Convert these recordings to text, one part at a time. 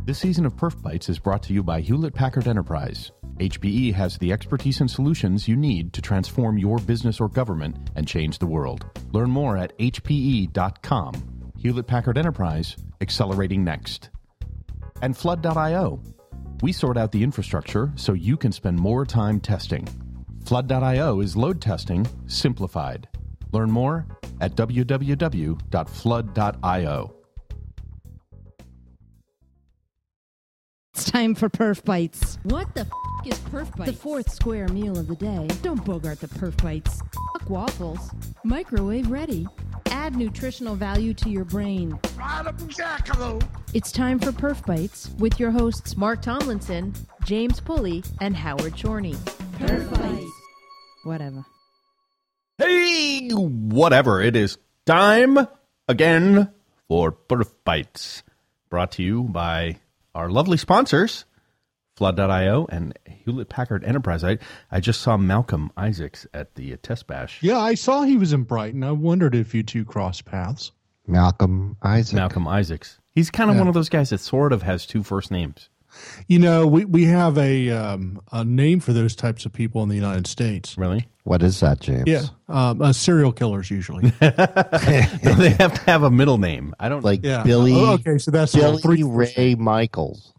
This season of Perf Bites is brought to you by Hewlett-Packard Enterprise. HPE has the expertise and solutions you need to transform your business or government and change the world. Learn more at hpe.com. Hewlett-Packard Enterprise, accelerating next. And Flood.io. We sort out the infrastructure so you can spend more time testing. Flood.io is load testing simplified. Learn more at www.flood.io. It's time for Perf Bites. What the is Perf Bites? The fourth square meal of the day. Don't bogart the Perf Bites. Fuck waffles. Microwave ready. Add nutritional value to your brain. It's time for Perf Bites with your hosts Mark Tomlinson, James Pulley, and Howard Chorney. Perf Bites. Whatever. Hey, whatever. It is time again for Perf Bites. Brought to you by our lovely sponsors, Flood.io and Hewlett-Packard Enterprise. I just saw Malcolm Isaacs at the Test Bash. Yeah, I saw he was in Brighton. I wondered if you two crossed paths. Malcolm Isaacs. He's kind of one of those guys that sort of has two first names. You know, we have a name for those types of people in the United States. Really? What is that, James? Yeah, serial killers usually. No, they have to have a middle name. I don't like yeah. Billy. Oh, okay, so that's Billy Ray Michaels.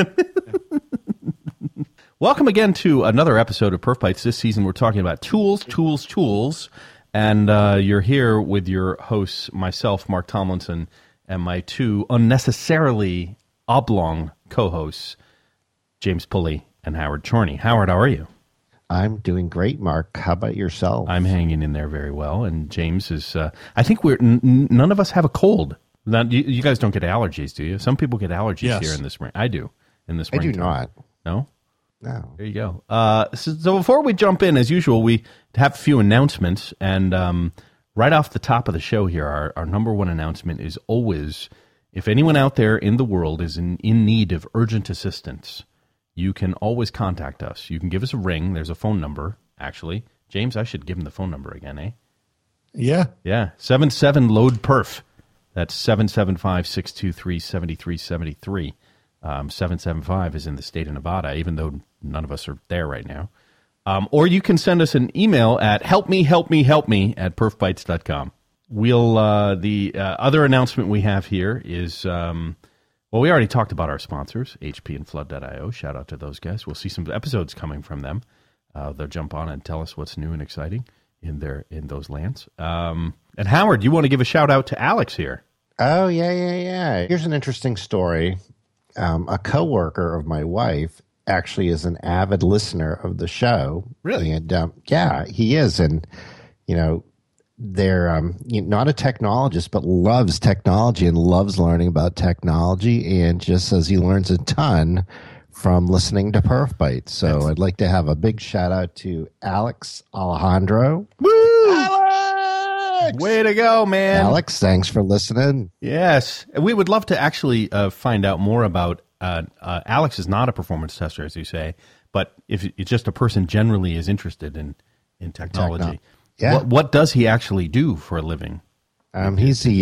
Welcome again to another episode of Perf Bites. This season we're talking about tools. And you're here with your hosts, myself, Mark Tomlinson, and my two unnecessarily oblong co-hosts, James Pulley and Howard Chorney. Howard, how are you? I'm doing great, Mark. How about yourself? I'm hanging in there very well. And James is, I think none of us have a cold. Now, you guys don't get allergies, do you? Some people get allergies here in the spring. I do in the spring. I do not. No? No. There you go. So before we jump in, as usual, we have a few announcements. And right off the top of the show here, our number one announcement is always, if anyone out there in the world is in need of urgent assistance, you can always contact us. You can give us a ring. There's a phone number, actually. James, I should give him the phone number again, eh? Yeah. Yeah, 77-LOAD-PERF. That's 775-623-7373. 775 is in the state of Nevada, even though none of us are there right now. Or you can send us an email at helpme@perfbites.com. The other announcement we have here is, we already talked about our sponsors, HP and Flood.io. Shout out to those guys. We'll see some episodes coming from them. They'll jump on and tell us what's new and exciting in those lands. And Howard, you want to give a shout out to Alex here? Oh, yeah. Here's an interesting story. A coworker of my wife actually is an avid listener of the show. Really? And yeah, he is. And, they're not a technologist, but loves technology and loves learning about technology, and just says he learns a ton from listening to Perf Bites. So I'd like to have a big shout out to Alex Alejandro. Woo! Alex! Way to go, man. Alex, thanks for listening. Yes. We would love to actually find out more about Alex is not a performance tester, as you say, but if it's just a person generally is interested in technology. Yeah. What does he actually do for a living? He's an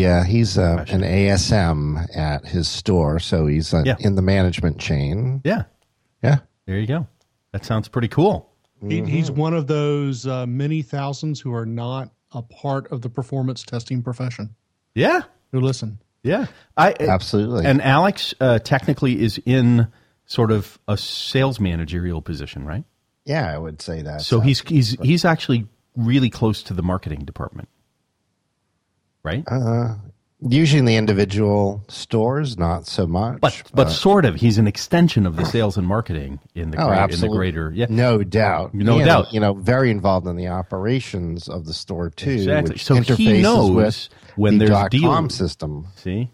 ASM at his store, so he's in the management chain. Yeah. Yeah. There you go. That sounds pretty cool. He's one of those many thousands who are not a part of the performance testing profession. Yeah. Who listen. Yeah. Absolutely. And Alex technically is in sort of a sales managerial position, right? Yeah, I would say that. So he's actually really close to the marketing department, right? Usually in the individual stores, not so much. But sort of. He's an extension of the sales and marketing in the greater. Yeah, no doubt. No doubt. Very involved in the operations of the store too. Exactly. Which So he knows with when the there's .com deals. system. See,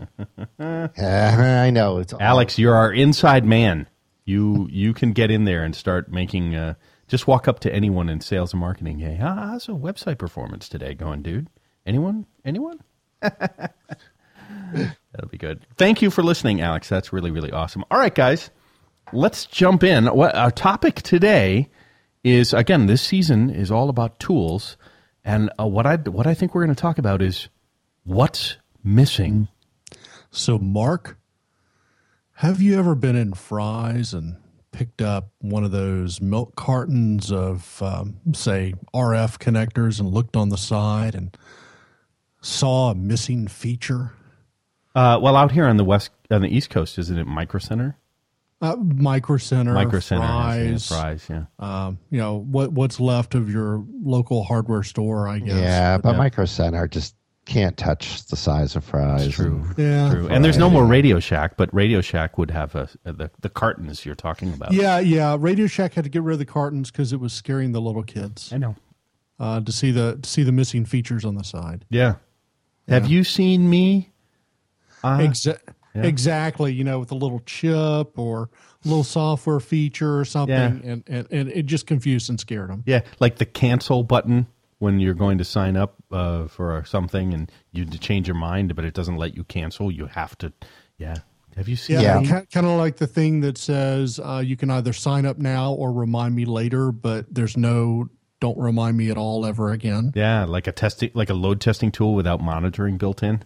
I know. It's Alex, you're our inside man. You can get in there and start making. Just walk up to anyone in sales and marketing. Hey, how's a website performance today going, dude? Anyone? That'll be good. Thank you for listening, Alex. That's really, really awesome. All right, guys, let's jump in. Our topic today is, again, this season is all about tools, and what I think we're going to talk about is what's missing. So, Mark, Have you ever been in Fry's and picked up one of those milk cartons of, say, RF connectors and looked on the side and saw a missing feature? Well, out here on the East Coast, isn't it Micro Center? Micro Center, Fry's, Fry's, yeah. What's left of your local hardware store, I guess. Yeah, but Micro Center just can't touch the size of Fry's. It's true. Yeah. True. And there's no more Radio Shack, but Radio Shack would have the cartons you're talking about. Yeah. Radio Shack had to get rid of the cartons because it was scaring the little kids. I know. To see the missing features on the side. Yeah. Have you seen me? Exactly. With a little chip or a little software feature or something, and it just confused and scared them. Yeah, like the cancel button when you're going to sign up for something and you change your mind, but it doesn't let you cancel. You have to. Yeah. Have you seen? Yeah. Kind of like the thing that says you can either sign up now or remind me later, but there's no. Don't remind me at all ever again. Yeah, like a load testing tool without monitoring built in.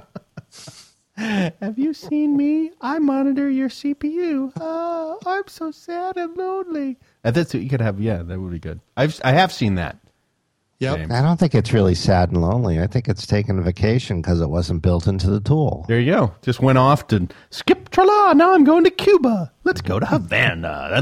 Have you seen me? I monitor your CPU. Oh, I'm so sad and lonely. That's what you could have. Yeah, that would be good. I have seen that. Yep. I don't think it's really sad and lonely. I think it's taking a vacation because it wasn't built into the tool. There you go. Just went off to skip tra-la. Now I'm going to Cuba. Let's go to Havana.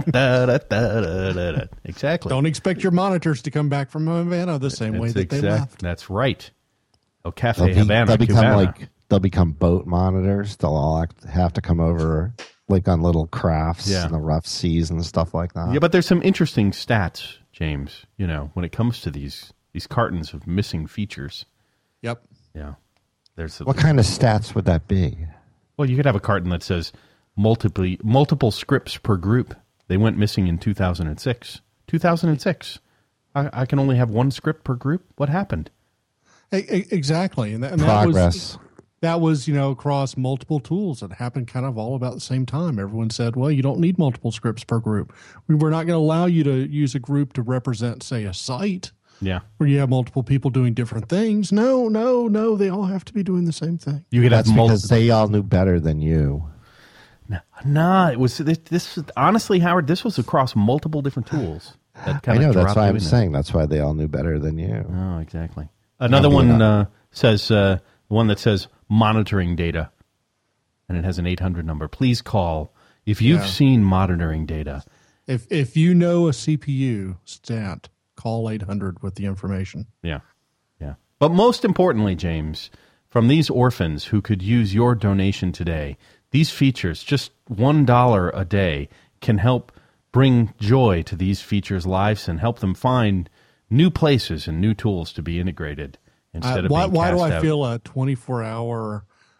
Exactly. Don't expect your monitors to come back from Havana the same way that they left. That's right. Oh, Cafe Havana, They'll become boat monitors. They'll all have to come over like on little crafts in the rough seas and stuff like that. Yeah, but there's some interesting stats, James, when it comes to these cartons of missing features. Yep. Yeah. What kind of stats would that be? Well, you could have a carton that says multiple scripts per group. They went missing in 2006. 2006. I can only have one script per group. What happened? Exactly. And Progress. That was, across multiple tools. It happened kind of all about the same time. Everyone said, well, you don't need multiple scripts per group. We're not going to allow you to use a group to represent, say, a site. Yeah. Where you have multiple people doing different things. No. They all have to be doing the same thing. You could That's because they all knew better than you. No, it was this. Honestly, Howard, this was across multiple different tools. I know. That's why I'm saying that's why they all knew better than you. Oh, exactly. Another one says one that says monitoring data, and it has an 800 number. Please call if you've seen monitoring data. If you know a CPU stat, call 800 with the information. Yeah. But most importantly, James, from these orphans who could use your donation today, these features, just $1 a day, can help bring joy to these features' lives and help them find new places and new tools to be integrated instead of being cast why do I out. feel a 24-hour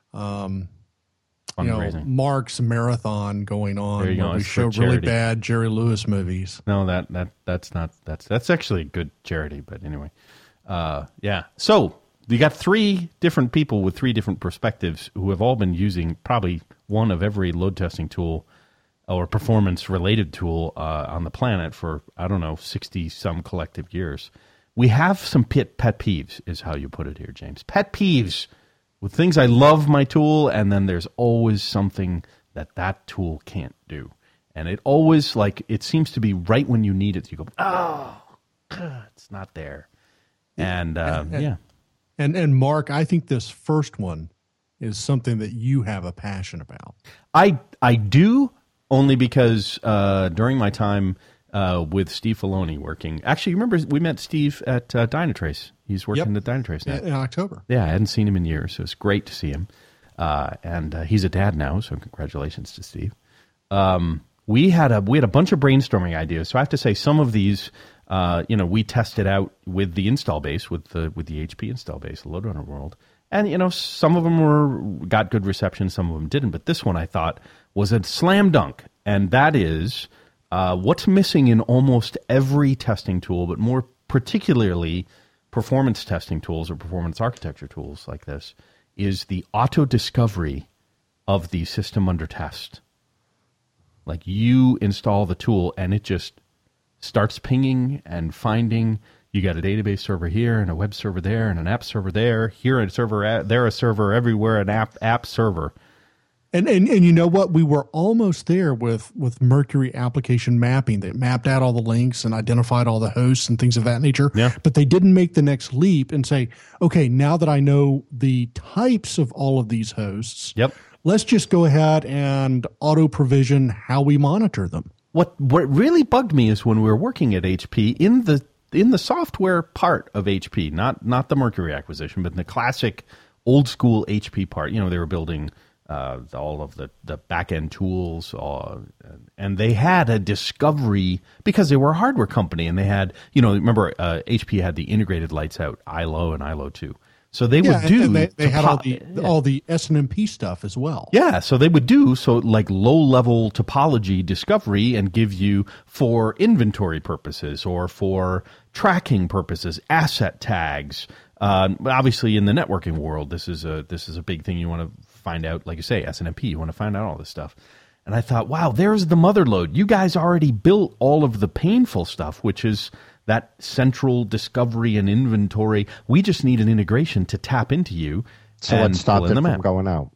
Mark's marathon going on There you go. where we It's for show really charity. bad Jerry Lewis movies? No, that's actually good charity. But anyway, yeah. So you got three different people with three different perspectives who have all been using probably one of every load testing tool or performance related tool on the planet for 60 some collective years. We have some pet peeves, is how you put it here, James. Pet peeves with things I love my tool, and then there's always something that tool can't do. And it always, it seems to be right when you need it, you go, oh, it's not there. And, yeah. And Mark, I think this first one is something that you have a passion about. I do, only because during my time with Steve Filoni working, actually, remember we met Steve at Dynatrace. He's working at Dynatrace now. In October. Yeah, I hadn't seen him in years, so it's great to see him. And he's a dad now, so congratulations to Steve. We had a bunch of brainstorming ideas. So I have to say, some of these, we tested out with the install base, with the HP install base, the Load Runner World, and some of them got good reception, some of them didn't. But this one I thought was a slam dunk, and that is what's missing in almost every testing tool, but more particularly performance testing tools or performance architecture tools like this, is the auto discovery of the system under test. Like you install the tool and it just starts pinging and finding. You got a database server here and a web server there and an app server there. Here a server, there a server, everywhere an app server. And you know what? We were almost there with Mercury application mapping. That mapped out all the links and identified all the hosts and things of that nature. Yeah. But they didn't make the next leap and say, okay, now that I know the types of all of these hosts, Yep. let's just go ahead and auto provision how we monitor them. What really bugged me is when we were working at HP in the software part of HP, not the Mercury acquisition, but in the classic old school HP part. You know, they were building all of the back end tools, and they had a discovery because they were a hardware company, and they had, you know, remember HP had the integrated lights out ILO and ILO 2. So they would do. And they had all the SNMP stuff as well. Yeah, so they would do like low level topology discovery and give you for inventory purposes or for tracking purposes asset tags. But obviously, in the networking world, this is a big thing. You want to find out, like you say, SNMP. You want to find out all this stuff. And I thought, wow, there's the mother lode. You guys already built all of the painful stuff, which is that central discovery and inventory. We just need an integration to tap into you. So what stopped it from going out?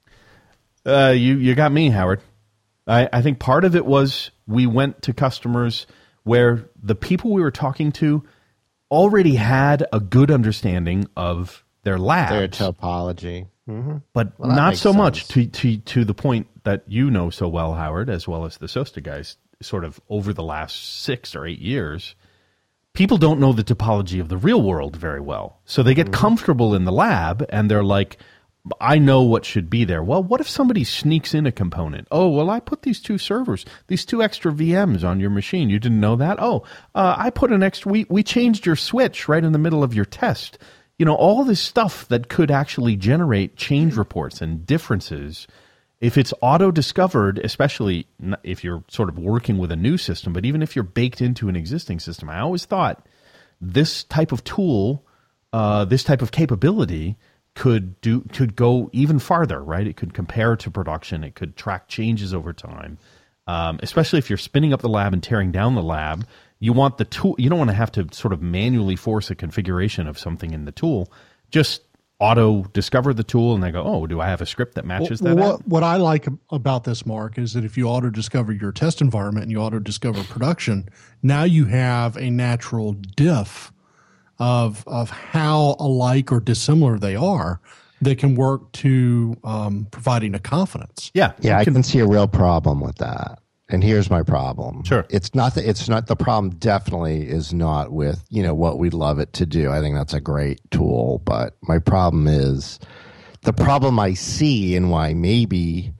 You got me, Howard. I think part of it was we went to customers where the people we were talking to already had a good understanding of their labs. Their topology. Mm-hmm. But not so much to the point that you know so well, Howard, as well as the SOSTA guys, sort of over the last 6 or 8 years. People don't know the topology of the real world very well. So they get comfortable in the lab and they're like, I know what should be there. Well, what if somebody sneaks in a component? Oh, well, I put these 2 servers, these 2 extra VMs on your machine. You didn't know that? Oh, I put an extra, we changed your switch right in the middle of your test. You know, all this stuff that could actually generate change reports and differences. If it's auto-discovered, especially if you're sort of working with a new system, but even if you're baked into an existing system, I always thought this type of tool, this type of capability could go even farther, right? It could compare to production. It could track changes over time, especially if you're spinning up the lab and tearing down the lab. You want the tool. You don't want to have to sort of manually force a configuration of something in the tool. Just auto discover the tool and they go, oh, do I have a script that matches that? What I like about this, Mark, is that if you auto discover your test environment and you auto discover production, now you have a natural diff of how alike or dissimilar they are that can work to providing a confidence. Yeah. I can see a real problem with that. And here's my problem. Sure. It's not the problem definitely is not with, you know, what we'd love it to do. I think that's a great tool. But my problem is the problem I see and why maybe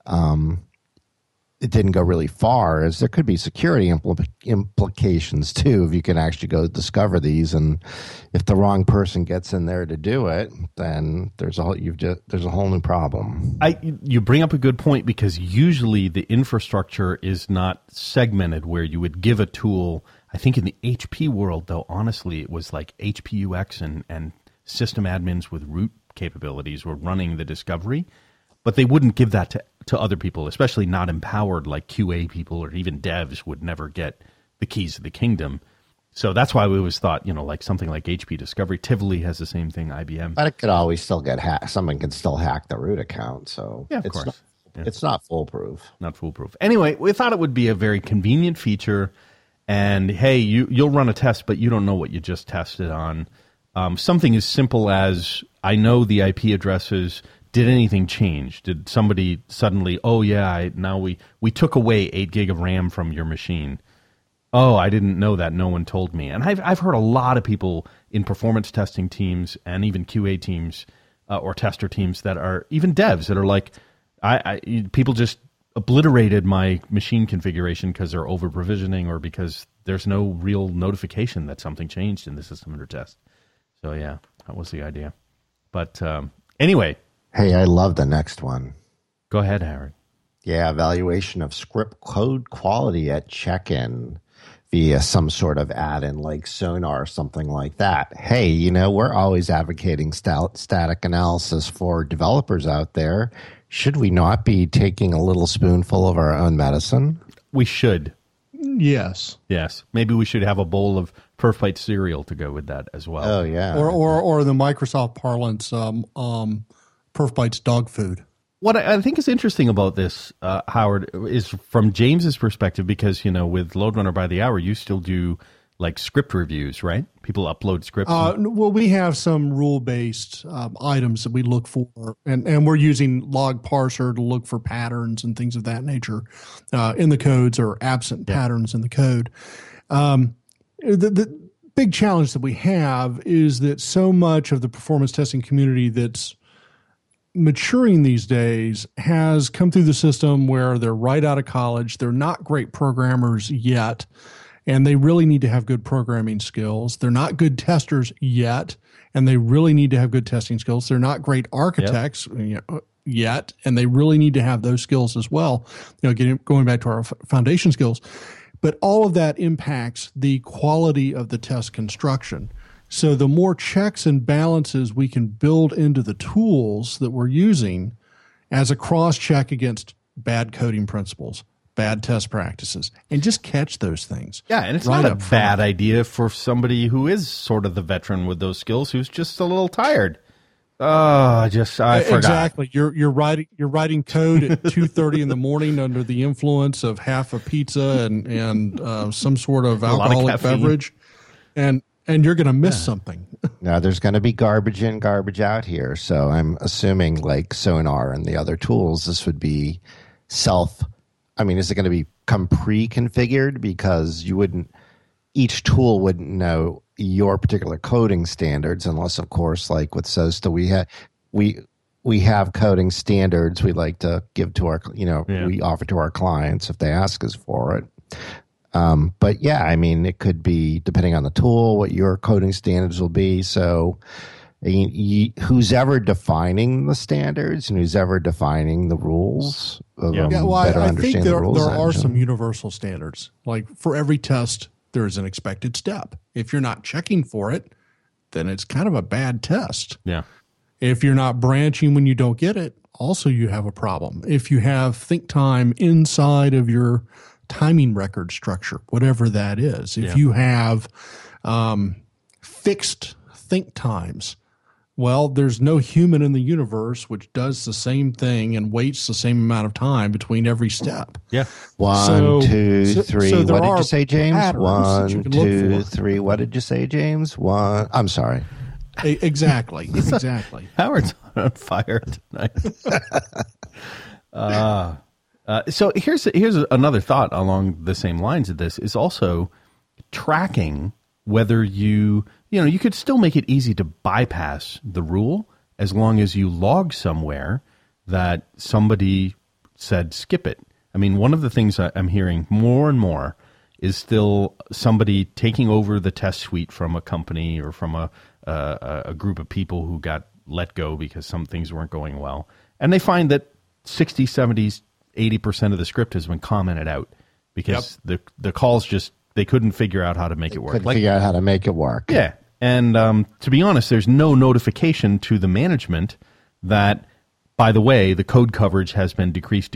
it didn't go really far is there could be security implications too if you can actually go discover these, and if the wrong person gets in there to do it, then there's a whole new problem. You bring up a good point, because usually the infrastructure is not segmented where you would give a tool. I think in the HP world, though, honestly, it was like HPUX and system admins with root capabilities were running the discovery. But they wouldn't give that to other people, especially not empowered, like QA people or even devs would never get the keys of the kingdom. So that's why we always thought, you know, like something like HP Discovery. Tivoli has the same thing, IBM. But it could always still get hacked. Someone can still hack the root account. So yeah, of course. It's not foolproof. Not foolproof. Anyway, we thought it would be a very convenient feature. And hey, you'll run a test, but you don't know what you just tested on. Something as simple as, I know the IP addresses. Did anything change? Did somebody suddenly, oh yeah, now we took away 8 gig of RAM from your machine. Oh, I didn't know that. No one told me. And I've heard a lot of people in performance testing teams and even QA teams or tester teams that are even devs that are like, people just obliterated my machine configuration because they're over provisioning or because there's no real notification that something changed in the system under test. So yeah, that was the idea. But anyway. Hey, I love the next one. Go ahead, Howard. Yeah, evaluation of script code quality at check-in via some sort of add-in like Sonar or something like that. Hey, you know, we're always advocating static analysis for developers out there. Should we not be taking a little spoonful of our own medicine? We should. Yes. Maybe we should have a bowl of Perfbite cereal to go with that as well. Oh, yeah. Or the Microsoft parlance, Perfbite's dog food. What I think is interesting about this, Howard, is from James's perspective, because, with LoadRunner by the Hour, you still do like script reviews, right? People upload scripts. Well, we have some rule-based items that we look for, and we're using log parser to look for patterns and things of that nature in the codes, or absent patterns in the code. The big challenge that we have is that so much of the performance testing community that's maturing these days has come through the system where they're right out of college. They're not great programmers yet, and they really need to have good programming skills. They're not good testers yet, and they really need to have good testing skills. They're not great architects yet, and they really need to have those skills as well. Going back to our foundation skills. But all of that impacts the quality of the test construction. So the more checks and balances we can build into the tools that we're using as a cross-check against bad coding principles, bad test practices, and just catch those things. Yeah, and it's not a bad idea for somebody who is sort of the veteran with those skills who's just a little tired. I forgot. Exactly. You're writing code at 2:30 in the morning under the influence of half a pizza and some sort of alcoholic beverage, and you're going to miss something. Now, there's going to be garbage in, garbage out here. So I'm assuming, like Sonar and the other tools, this would be is it going to become pre-configured? Because each tool wouldn't know your particular coding standards, unless, of course, like with SOSTA, we have coding standards we like to give to our, we offer to our clients if they ask us for it. But yeah, it could be depending on the tool, what your coding standards will be. So who's ever defining the standards and who's ever defining the rules. I think there are some universal standards. Like for every test, there is an expected step. If you're not checking for it, then it's kind of a bad test. Yeah. If you're not branching when you don't get it, also you have a problem. If you have think time inside of your timing record structure, whatever that is. If you have fixed think times, well, there's no human in the universe which does the same thing and waits the same amount of time between every step. Yeah. 1, 2, 3. What did you say, James? 1, 2, 3. What did you say, James? 1. I'm sorry. Exactly. Exactly. Howard's on fire tonight. So here's another thought along the same lines of this is also tracking whether you could still make it easy to bypass the rule as long as you log somewhere that somebody said skip it. One of the things I'm hearing more and more is still somebody taking over the test suite from a company or from a group of people who got let go because some things weren't going well. And they find that 60, 70s, 80% of the script has been commented out because the calls just, they couldn't figure out how to make it work. Figure out how to make it work. Yeah. And to be honest, there's no notification to the management that, by the way, the code coverage has been decreased.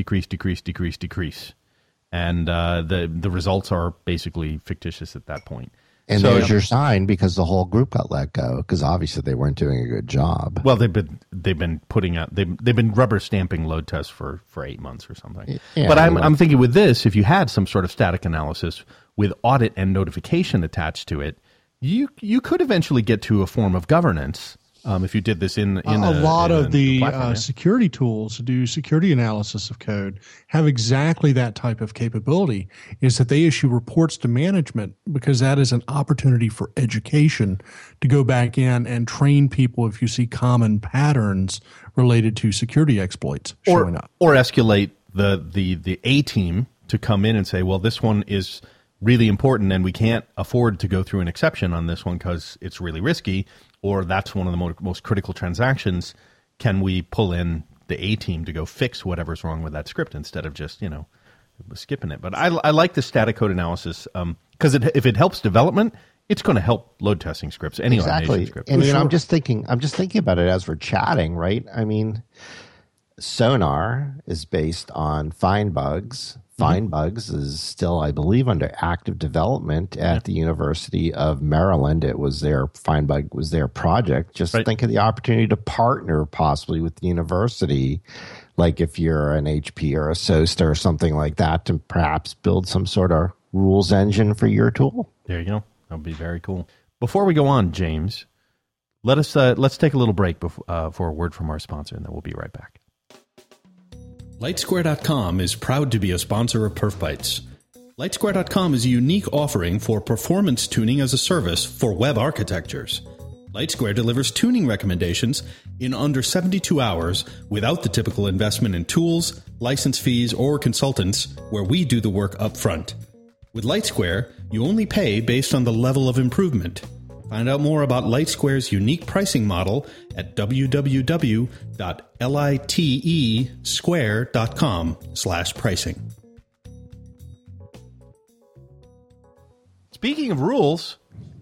And the results are basically fictitious at that point. And so, there's your sign because the whole group got let go because obviously they weren't doing a good job. Well, they've been putting out they've been rubber stamping load tests for 8 months or something. Yeah, but I'm thinking with this, if you had some sort of static analysis with audit and notification attached to it, you could eventually get to a form of governance. If you did this in a lot of the security tools to do security analysis of code have exactly that type of capability, is that they issue reports to management because that is an opportunity for education to go back in and train people if you see common patterns related to security exploits showing up. Or escalate the A team to come in and say, well, this one is really important and we can't afford to go through an exception on this one because it's really risky. Or that's one of the most critical transactions. Can we pull in the A team to go fix whatever's wrong with that script instead of just skipping it? But I like the static code analysis because if it helps development, it's going to help load testing scripts. Any automation script. And I'm just thinking about it as we're chatting, right? Sonar is based on FindBugs. FindBugs is still, I believe, under active development at the University of Maryland. FindBug was their project. Just think of the opportunity to partner possibly with the university like if you're an HP or a SOSTA or something like that, to perhaps build some sort of rules engine for your tool. There you go. That would be very cool. Before we go on, James, let's take a little break for a word from our sponsor, and then we'll be right back. LightSquare.com is proud to be a sponsor of PerfBytes. LightSquare.com is a unique offering for performance tuning as a service for web architectures. LightSquare delivers tuning recommendations in under 72 hours without the typical investment in tools, license fees, or consultants, where we do the work up front. With LightSquare, you only pay based on the level of improvement. Find out more about LightSquare's unique pricing model at www.litesquare.com/pricing. Speaking of rules,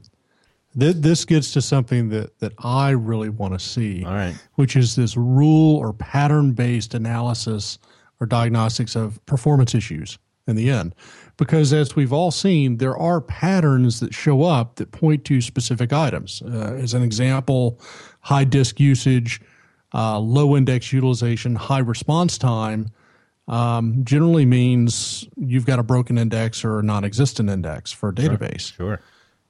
this gets to something that I really want to see, all right, which is this rule or pattern-based analysis or diagnostics of performance issues in the end. Because as we've all seen, there are patterns that show up that point to specific items. As an example, high disk usage, low index utilization, high response time generally means you've got a broken index or a non-existent index for a database. Sure.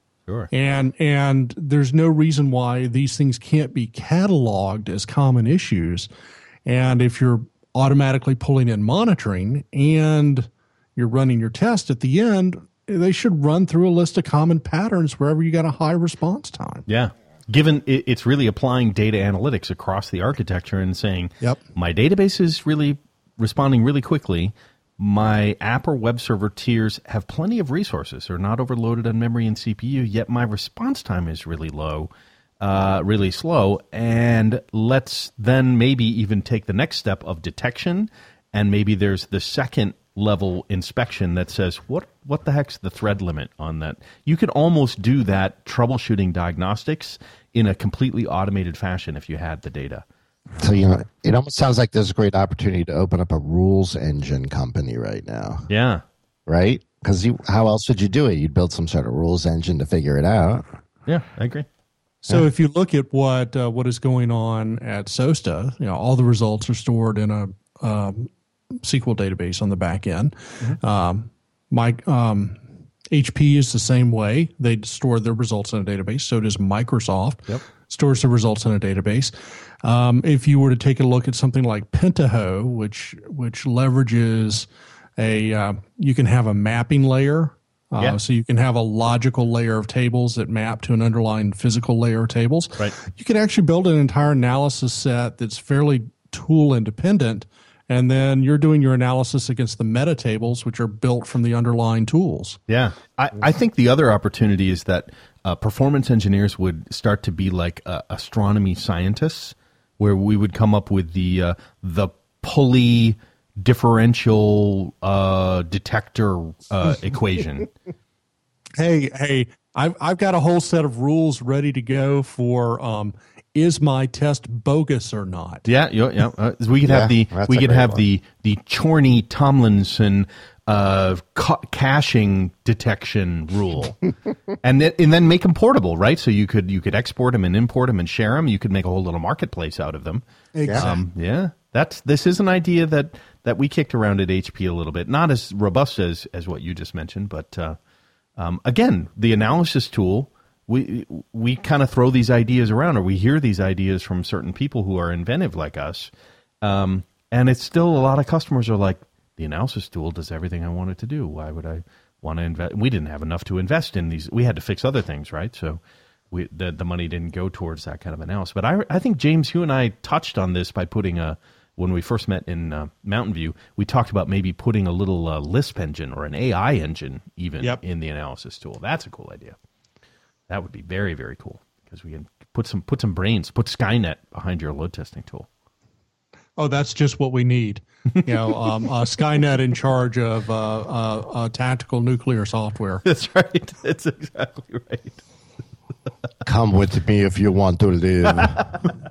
And there's no reason why these things can't be cataloged as common issues. And if you're automatically pulling in monitoring and you're running your test at the end, they should run through a list of common patterns wherever you got a high response time. Yeah. Given it's really applying data analytics across the architecture and saying, yep, my database is really responding really quickly. My app or web server tiers have plenty of resources, are not overloaded on memory and CPU, yet my response time is really low, really slow. And let's then maybe even take the next step of detection, and maybe there's the second level inspection that says, what the heck's the thread limit on that? You could almost do that troubleshooting diagnostics in a completely automated fashion if you had the data. So, it almost sounds like there's a great opportunity to open up a rules engine company right now. Yeah. Right? Because how else would you do it? You'd build some sort of rules engine to figure it out. Yeah, I agree. So if you look at what is going on at SOSTA, all the results are stored in a SQL database on the back end. Mm-hmm. HP is the same way. They store their results in a database. So does Microsoft. Yep. Stores the results in a database. If you were to take a look at something like Pentaho, which leverages you can have a mapping layer. So you can have a logical layer of tables that map to an underlying physical layer of tables. Right. You can actually build an entire analysis set that's fairly tool independent, and then you're doing your analysis against the meta tables, which are built from the underlying tools. Yeah. I think the other opportunity is that performance engineers would start to be like astronomy scientists, where we would come up with the pulley differential detector equation. Hey, I've got a whole set of rules ready to go for is my test bogus or not? Yeah. We could have the Chorney Tomlinson caching detection rule, and then make them portable, right? So you could export them and import them and share them. You could make a whole little marketplace out of them. Exactly. This is an idea that we kicked around at HP a little bit, not as robust as what you just mentioned, but again, the analysis tool. We kind of throw these ideas around, or we hear these ideas from certain people who are inventive like us, and it's still a lot of customers are like, the analysis tool does everything I want it to do. Why would I want to invest? We didn't have enough to invest in these. We had to fix other things, right? So the money didn't go towards that kind of analysis. But I think, James, you and I touched on this by putting when we first met in Mountain View, we talked about maybe putting a little Lisp engine or an AI engine even in the analysis tool. That's a cool idea. That would be very, very cool, because we can put some brains, put Skynet behind your load testing tool. Oh, that's just what we need. Skynet in charge of tactical nuclear software. That's right. That's exactly right. Come with me if you want to live.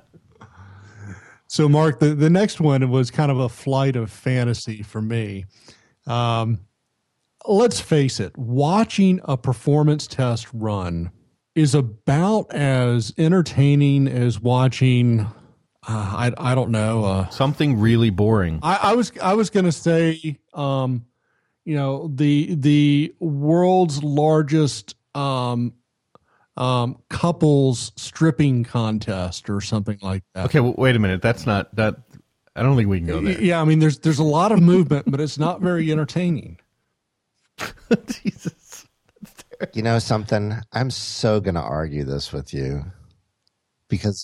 So, Mark, the next one was kind of a flight of fantasy for me. Let's face it, watching a performance test run is about as entertaining as watching I don't know. Something really boring. I was going to say, the world's largest couples stripping contest or something like that. Okay, well, wait a minute. That's not that. I don't think we can go there. Yeah, I mean, there's a lot of movement, but it's not very entertaining. Jesus. You know something? I'm so going to argue this with you because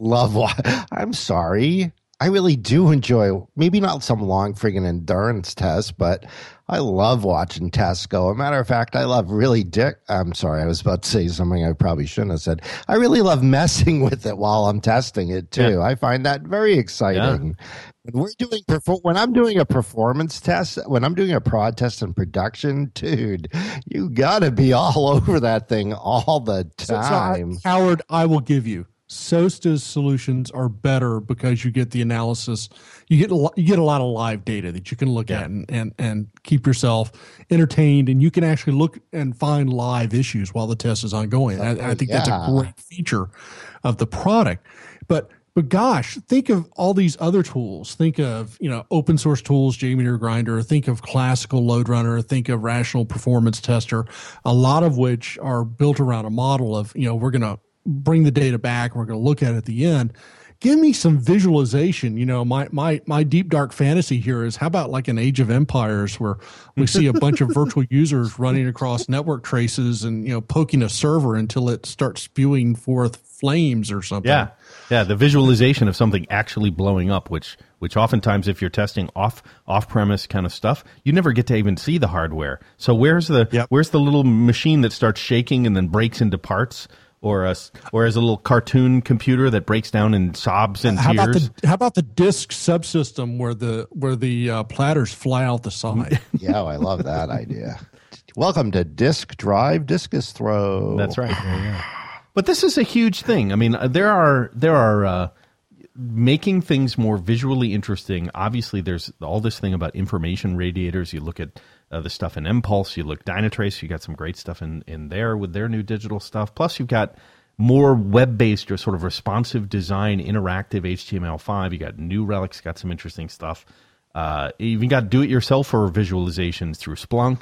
I'm sorry. I really do enjoy, maybe not some long friggin' endurance test, but I love watching tests go. As a matter of fact, I love I'm sorry, I was about to say something I probably shouldn't have said. I really love messing with it while I'm testing it too. Yeah. I find that very exciting. Yeah. When I'm doing a performance test, when I'm doing a prod test in production, dude, you gotta be all over that thing all the time. So, Howard, I will give you. SOSTA's solutions are better because you get the analysis. You get a lot of live data that you can look at and keep yourself entertained, and you can actually look and find live issues while the test is ongoing. I think that's a great feature of the product. But gosh, think of all these other tools. Think of open source tools, JMeter Grinder. Think of classical load runner. Think of Rational Performance Tester. A lot of which are built around a model of we're going to bring the data back. We're going to look at it at the end. Give me some visualization. My deep dark fantasy here is how about like an Age of Empires where we see a bunch of virtual users running across network traces and poking a server until it starts spewing forth flames or something. Yeah. The visualization of something actually blowing up, which oftentimes if you're testing off premise kind of stuff, you never get to even see the hardware. So where's the little machine that starts shaking and then breaks into parts? Or as a little cartoon computer that breaks down and sobs in tears. How about the disk subsystem where the platters fly out the side? Yeah, I love that idea. Welcome to Disk Drive Discus Throw. That's right. Yeah. But this is a huge thing. I mean, there are making things more visually interesting. Obviously, there's all this thing about information radiators. You look at the stuff in Impulse, you look Dynatrace, you got some great stuff in there with their new digital stuff. Plus, you've got more web-based or sort of responsive design, interactive HTML5. You got New Relic's got some interesting stuff. You even got do-it-yourself for visualizations through Splunk.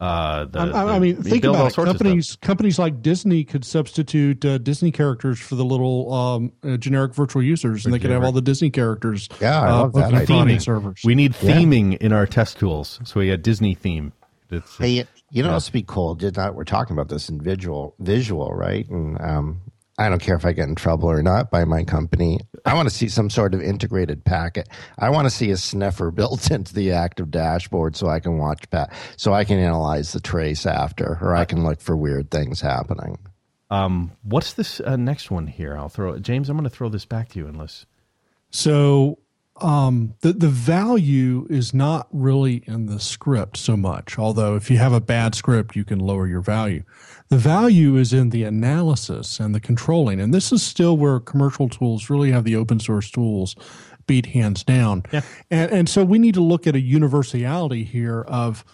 Think about it. Companies like Disney could substitute Disney characters for the little generic virtual users, and they could have all the Disney characters. Yeah, I love that theming. Servers. We need theming in our test tools, so we got Disney theme. Hey, this would be cool. We're talking about this in visual, right? And I don't care if I get in trouble or not by my company. I want to see some sort of integrated packet. I want to see a sniffer built into the Active dashboard so I can so I can analyze the trace after, or I can look for weird things happening. What's this next one here? James, I'm going to throw this back to you unless. So the value is not really in the script so much, although if you have a bad script, you can lower your value. The value is in the analysis and the controlling, and this is still where commercial tools really have the open source tools beat hands down. Yeah. And so we need to look at a universality here of,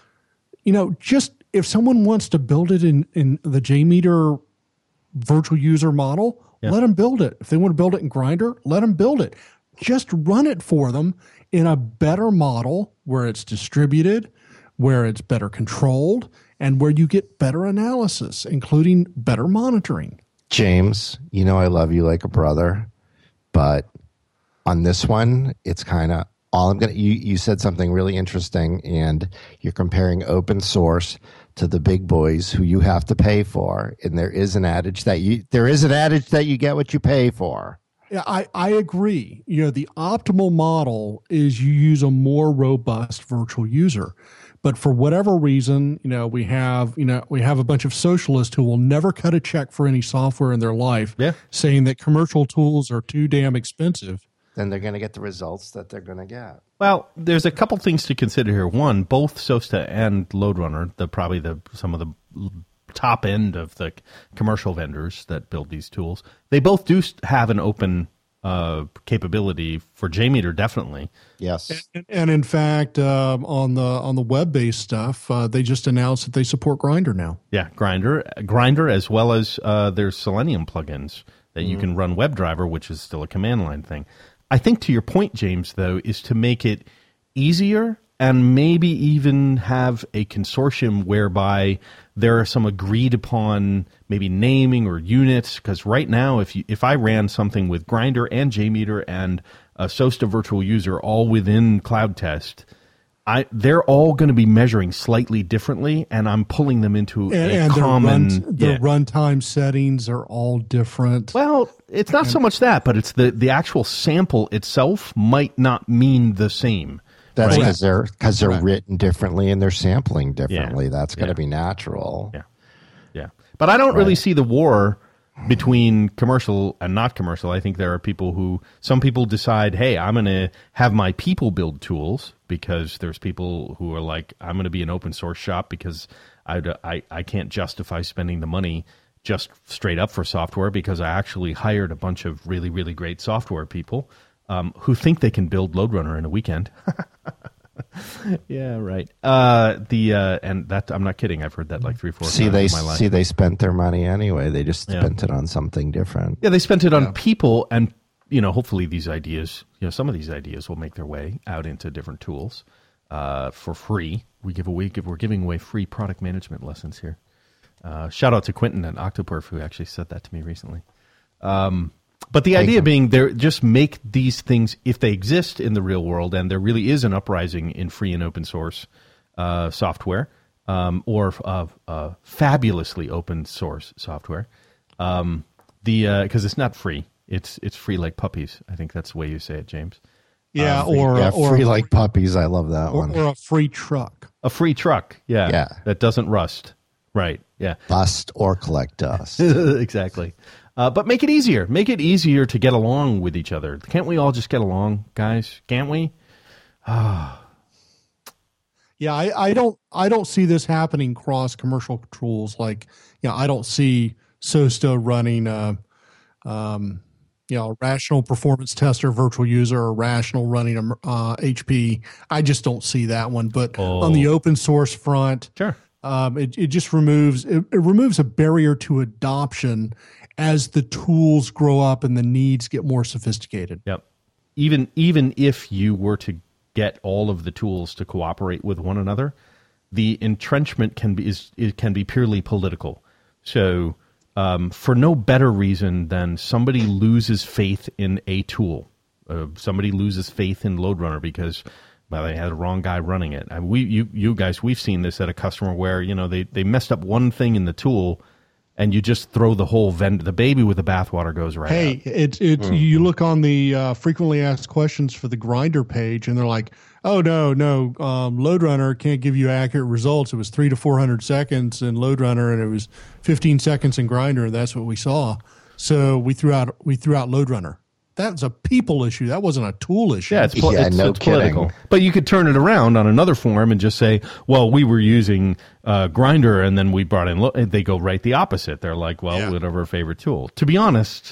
just if someone wants to build it in the JMeter virtual user model, let them build it. If they want to build it in Grindr, let them build it. Just run it for them in a better model where it's distributed, where it's better controlled, and where you get better analysis, including better monitoring. James, I love you like a brother, but on this one, it's kind of all I'm going to... You said something really interesting, and you're comparing open source to the big boys who you have to pay for, and there is an adage that you get what you pay for. Yeah, I agree. The optimal model is you use a more robust virtual user. But for whatever reason, we have a bunch of socialists who will never cut a check for any software in their life, saying that commercial tools are too damn expensive. Then they're going to get the results that they're going to get. Well, there's a couple things to consider here. One, both SOSTA and LoadRunner, some of the top end of the commercial vendors that build these tools, they both do have an open capability for JMeter, definitely. Yes. And in fact, on the web-based stuff, they just announced that they support Grindr now. Yeah, Grindr, as well as there's Selenium plugins that you can run WebDriver, which is still a command line thing. I think to your point, James, though, is to make it easier and maybe even have a consortium whereby there are some agreed upon maybe naming or units. Because right now, if I ran something with Grindr and JMeter and a SOSTA virtual user all within Cloud Test, they're all going to be measuring slightly differently, and I'm pulling them into a common... Their runtime settings are all different. Well, it's not so much that, but it's the actual sample itself might not mean the same. That's because they're written differently and they're sampling differently. Yeah. That's going to be natural. Yeah. But I don't really see the war between commercial and not commercial. I think there are some people decide, hey, I'm going to have my people build tools, because there's people who are like, I'm going to be an open source shop because I can't justify spending the money just straight up for software, because I actually hired a bunch of really, really great software people who think they can build LoadRunner in a weekend. Yeah, right. And that, I'm not kidding. I've heard that like 3-4 times in my life. They spent their money anyway. They just spent it on something different. Yeah, they spent it on people, and hopefully these ideas, some of these ideas will make their way out into different tools for free. We're giving away free product management lessons here. Shout out to Quentin at Octoperf, who actually said that to me recently. But the idea being, just make these things, if they exist in the real world, and there really is an uprising in free and open source software, or fabulously open source software, because it's not free. It's free like puppies. I think that's the way you say it, James. Yeah, free like puppies. I love that one. Or a free truck. A free truck, yeah. That doesn't rust. Right, yeah. Bust or collect dust. Exactly. But make it easier. Make it easier to get along with each other. Can't we all just get along, guys? Can't we? Yeah, I don't see this happening cross commercial tools. Like, I don't see SOSTA running a rational performance tester virtual user, or rational running a HP. I just don't see that one. But on the open source front, sure. It just removes a barrier to adoption as the tools grow up and the needs get more sophisticated. Yep. Even if you were to get all of the tools to cooperate with one another, the entrenchment can be purely political. So for no better reason than somebody loses faith in a tool, somebody loses faith in LoadRunner because they had the wrong guy running it. You guys, we've seen this at a customer where they messed up one thing in the tool, and you just throw the whole the baby with the bathwater goes right out. You look on the frequently asked questions for the Grindr page, and they're like, oh, no, LoadRunner can't give you accurate results. It was 300 to 400 seconds in LoadRunner, and it was 15 seconds in Grindr, and that's what we saw. So we threw out LoadRunner. That's a people issue. That wasn't a tool issue. Yeah, it's political. But you could turn it around on another forum and just say, well, we were using Grindr, and then we brought in... They go right the opposite. They're like, whatever our favorite tool. To be honest,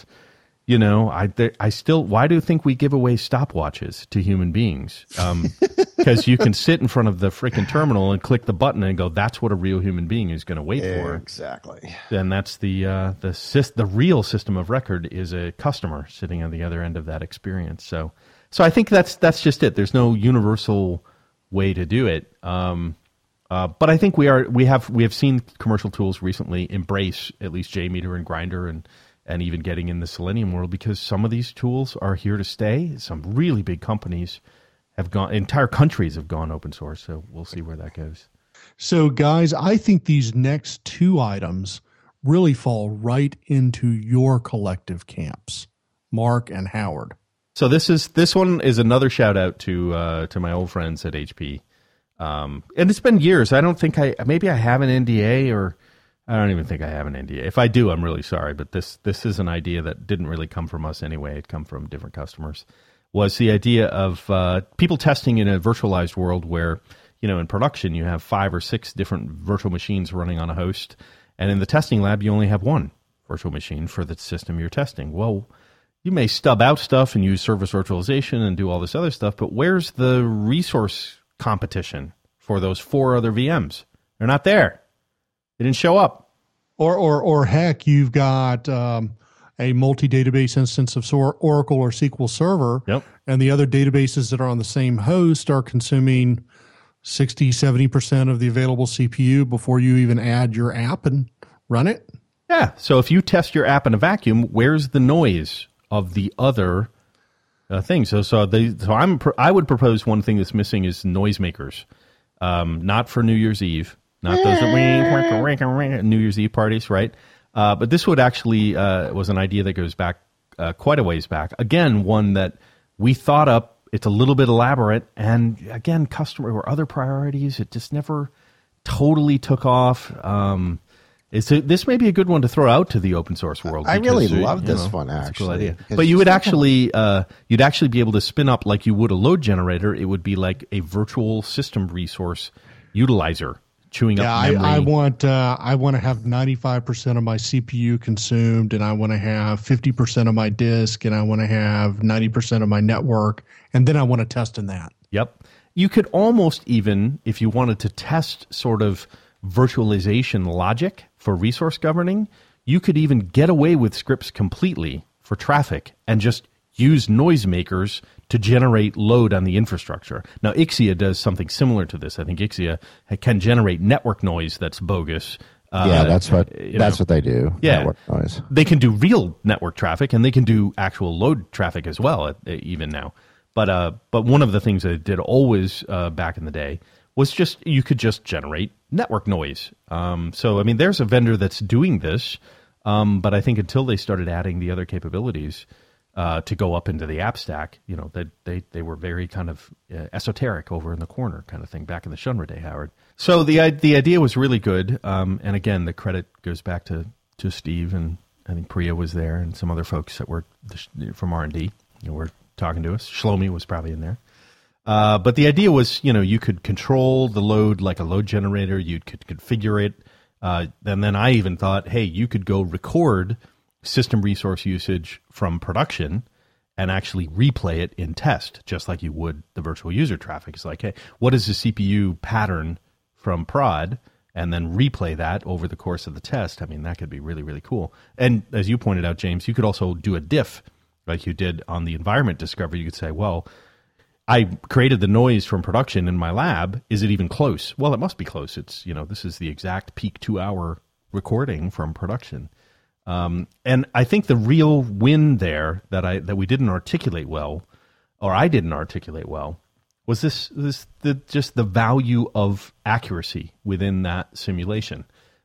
I still... Why do you think we give away stopwatches to human beings? Because you can sit in front of the freaking terminal and click the button and go, that's what a real human being is going to wait for. Exactly. And that's the real system of record is a customer sitting on the other end of that experience. So I think that's just it. There's no universal way to do it. But I think we have seen commercial tools recently embrace at least JMeter and Grindr and even getting in the Selenium world, because some of these tools are here to stay. Some really big companies entire countries have gone open source. So we'll see where that goes. So guys, I think these next two items really fall right into your collective camps, Mark and Howard. So this one is another shout out to my old friends at HP. And it's been years. I don't think maybe I have an NDA, or I don't even think I have an NDA. If I do, I'm really sorry. But this is an idea that didn't really come from us anyway. It come from different customers. Was the idea of people testing in a virtualized world where, in production you have 5 or 6 different virtual machines running on a host, and in the testing lab you only have one virtual machine for the system you're testing. Well, you may stub out stuff and use service virtualization and do all this other stuff, but where's the resource competition for those 4 other VMs? They're not there. They didn't show up. Or heck, you've got a multi-database instance of Oracle or SQL Server, and the other databases that are on the same host are consuming 60, 70% of the available CPU before you even add your app and run it. Yeah. So if you test your app in a vacuum, where's the noise of the other things? I would propose one thing that's missing is noisemakers. Not for New Year's Eve, not those New Year's Eve parties, right? But this would actually was an idea that goes back quite a ways back. Again, one that we thought up. It's a little bit elaborate, and again, customer or other priorities. It just never totally took off. This may be a good one to throw out to the open source world. I really love this one, actually. It's a cool idea. But you would actually, you'd actually be able to spin up like you would a load generator. It would be like a virtual system resource utilizer, chewing up memory. I want to have 95% of my CPU consumed, and I want to have 50% of my disk, and I want to have 90% of my network, and then I want to test in that. Yep. You could almost even, if you wanted to test sort of virtualization logic for resource governing, you could even get away with scripts completely for traffic and just use noisemakers to generate load on the infrastructure. Now, Ixia does something similar to this. I think Ixia can generate network noise that's bogus. That's what they do. Yeah, network noise. They can do real network traffic, and they can do actual load traffic as well, even now. But one of the things that it did always back in the day was just you could just generate network noise. So I mean, there's a vendor that's doing this, but I think until they started adding the other capabilities to go up into the app stack, they were very kind of esoteric over in the corner kind of thing back in the Shunra day, Howard. So the idea was really good, and again, the credit goes back to Steve, and I think Priya was there, and some other folks that were from R&D were talking to us. Shlomi was probably in there. But the idea was, you could control the load like a load generator. You could configure it. And then I even thought, hey, you could go record system resource usage from production and actually replay it in test, just like you would the virtual user traffic. It's like, hey, what is the CPU pattern from prod? And then replay that over the course of the test. I mean, that could be really, really cool. And as you pointed out, James, you could also do a diff like you did on the environment discovery. You could say, well, I created the noise from production in my lab. Is it even close? Well, it must be close. It's, this is the exact peak 2-hour recording from production. And I think the real win there that we didn't articulate well, or I didn't articulate well, was just the value of accuracy within that simulation.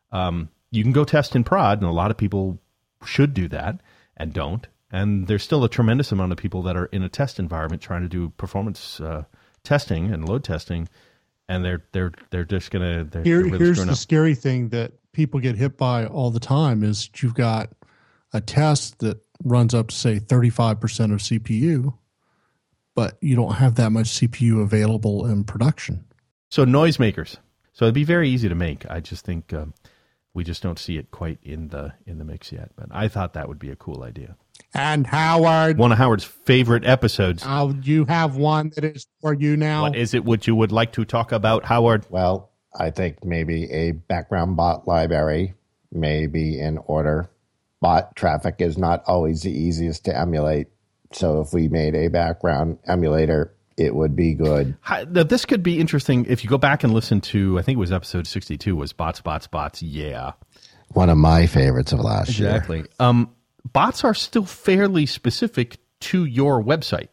You can go test in prod, and a lot of people should do that and don't. And there's still a tremendous amount of people that are in a test environment trying to do performance testing and load testing, and they're just gonna. Here's the scary thing that people get hit by all the time is you've got a test that runs up to say 35% of CPU, but you don't have that much CPU available in production. So noisemakers. So it'd be very easy to make. I just think we just don't see it quite in the mix yet. But I thought that would be a cool idea. And Howard, one of Howard's favorite episodes. You have one that is for you now. What is it? What you would like to talk about, Howard? Well, I think maybe a background bot library may be in order. Bot traffic is not always the easiest to emulate. So if we made a background emulator, it would be good. This could be interesting if you go back and listen to, I think it was episode 62, was bots. Yeah. One of my favorites of last year. Exactly. Bots are still fairly specific to your website.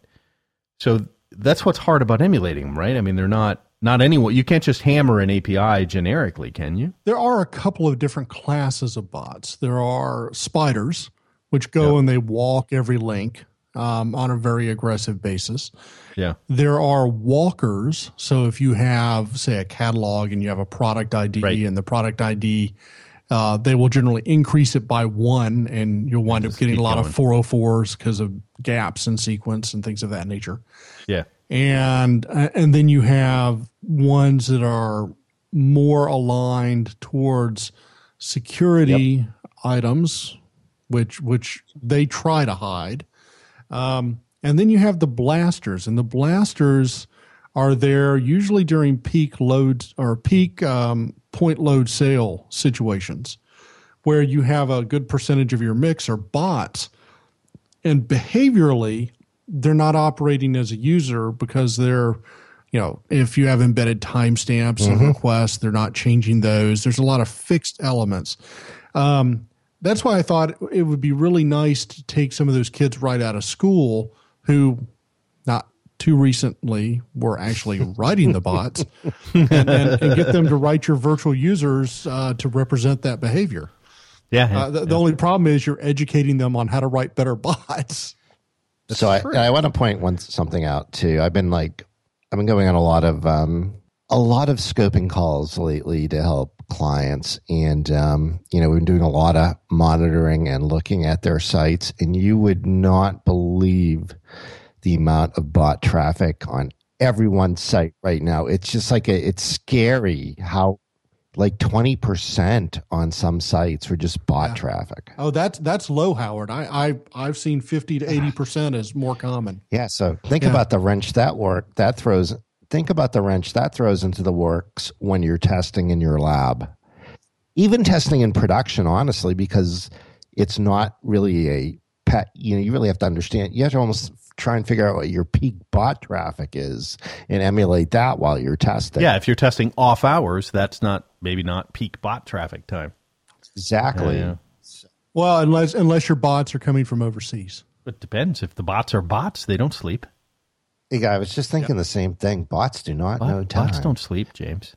So that's what's hard about emulating them, right? I mean, they're not anyone. You can't just hammer an API generically, can you? There are a couple of different classes of bots. There are spiders, which go and they walk every link on a very aggressive basis. Yeah. There are walkers. So if you have, say, a catalog and you have a product ID and the product ID, they will generally increase it by 1, and you'll wind up getting a lot of 404s because of gaps in sequence and things of that nature. Yeah. And then you have ones that are more aligned towards security items, which they try to hide. And then you have the blasters, and the blasters are there usually during peak loads or peak point load sale situations where you have a good percentage of your mix are bots, and behaviorally, they're not operating as a user because they're, if you have embedded timestamps and requests, they're not changing those. There's a lot of fixed elements. That's why I thought it would be really nice to take some of those kids right out of school who not too recently were actually writing the bots and get them to write your virtual users to represent that behavior. Yeah. The only problem is you're educating them on how to write better bots. So I want to point something out too. I've been going on a lot of scoping calls lately to help clients, and we've been doing a lot of monitoring and looking at their sites, and you would not believe the amount of bot traffic on everyone's site right now. It's just it's scary how 20% on some sites were just bot traffic. Oh, that's low, Howard. I've seen 50 to 80% is more common. Yeah. So think about the wrench that throws into the works when you're testing in your lab, even testing in production, honestly, because it's not really a pet. You really have to understand. You have to almost try and figure out what your peak bot traffic is and emulate that while you're testing. Yeah, if you're testing off hours, that's maybe not peak bot traffic time. Exactly. Yeah. Well, unless your bots are coming from overseas. It depends. If the bots are bots, they don't sleep. Hey, guy, I was just thinking the same thing. Bots do not know time. Bots don't sleep, James.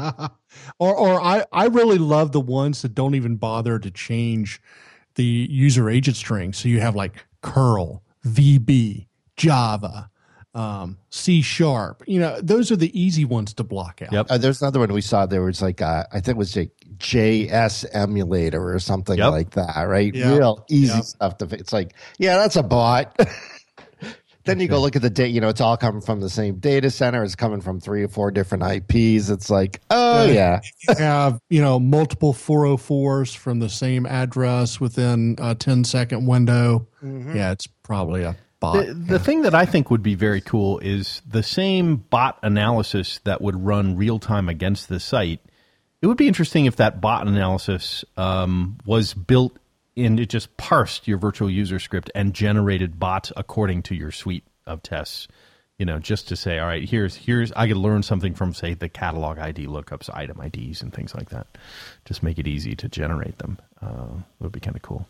or I really love the ones that don't even bother to change the user agent string. So you have curl, VB, Java, C#. Those are the easy ones to block out. Yep. There's another one we saw. There was I think it was a JS emulator or something like that, right? Yep. Real easy stuff to. It's that's a bot. Then you go look at the data. It's all coming from the same data center. It's coming from 3 or 4 different IPs. It's you have multiple 404s from the same address within a 10-second window. Mm-hmm. Yeah, it's probably a bot. The thing that I think would be very cool is the same bot analysis that would run real time against the site. It would be interesting if that bot analysis was built and it just parsed your virtual user script and generated bots according to your suite of tests, just to say, all right, here's I could learn something from, say, the catalog ID lookups, item IDs, and things like that. Just make it easy to generate them. It would be kind of cool.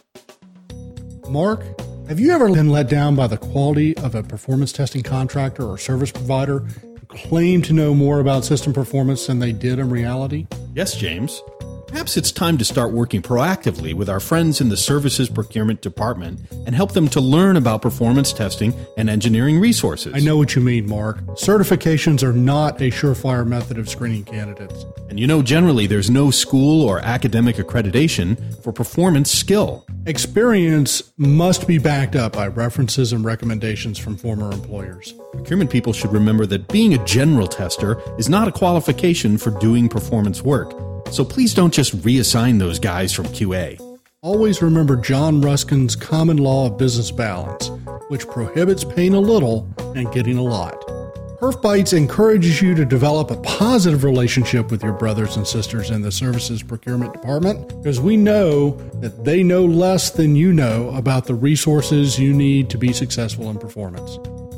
Mark, have you ever been let down by the quality of a performance testing contractor or service provider who claimed to know more about system performance than they did in reality? Yes, James. Perhaps it's time to start working proactively with our friends in the Services Procurement Department and help them to learn about performance testing and engineering resources. I know what you mean, Mark. Certifications are not a surefire method of screening candidates. And generally there's no school or academic accreditation for performance skill. Experience must be backed up by references and recommendations from former employers. Procurement people should remember that being a general tester is not a qualification for doing performance work. So please don't just reassign those guys from QA. Always remember John Ruskin's common law of business balance, which prohibits paying a little and getting a lot. PerfBytes encourages you to develop a positive relationship with your brothers and sisters in the Services Procurement Department, because we know that they know less than you know about the resources you need to be successful in performance.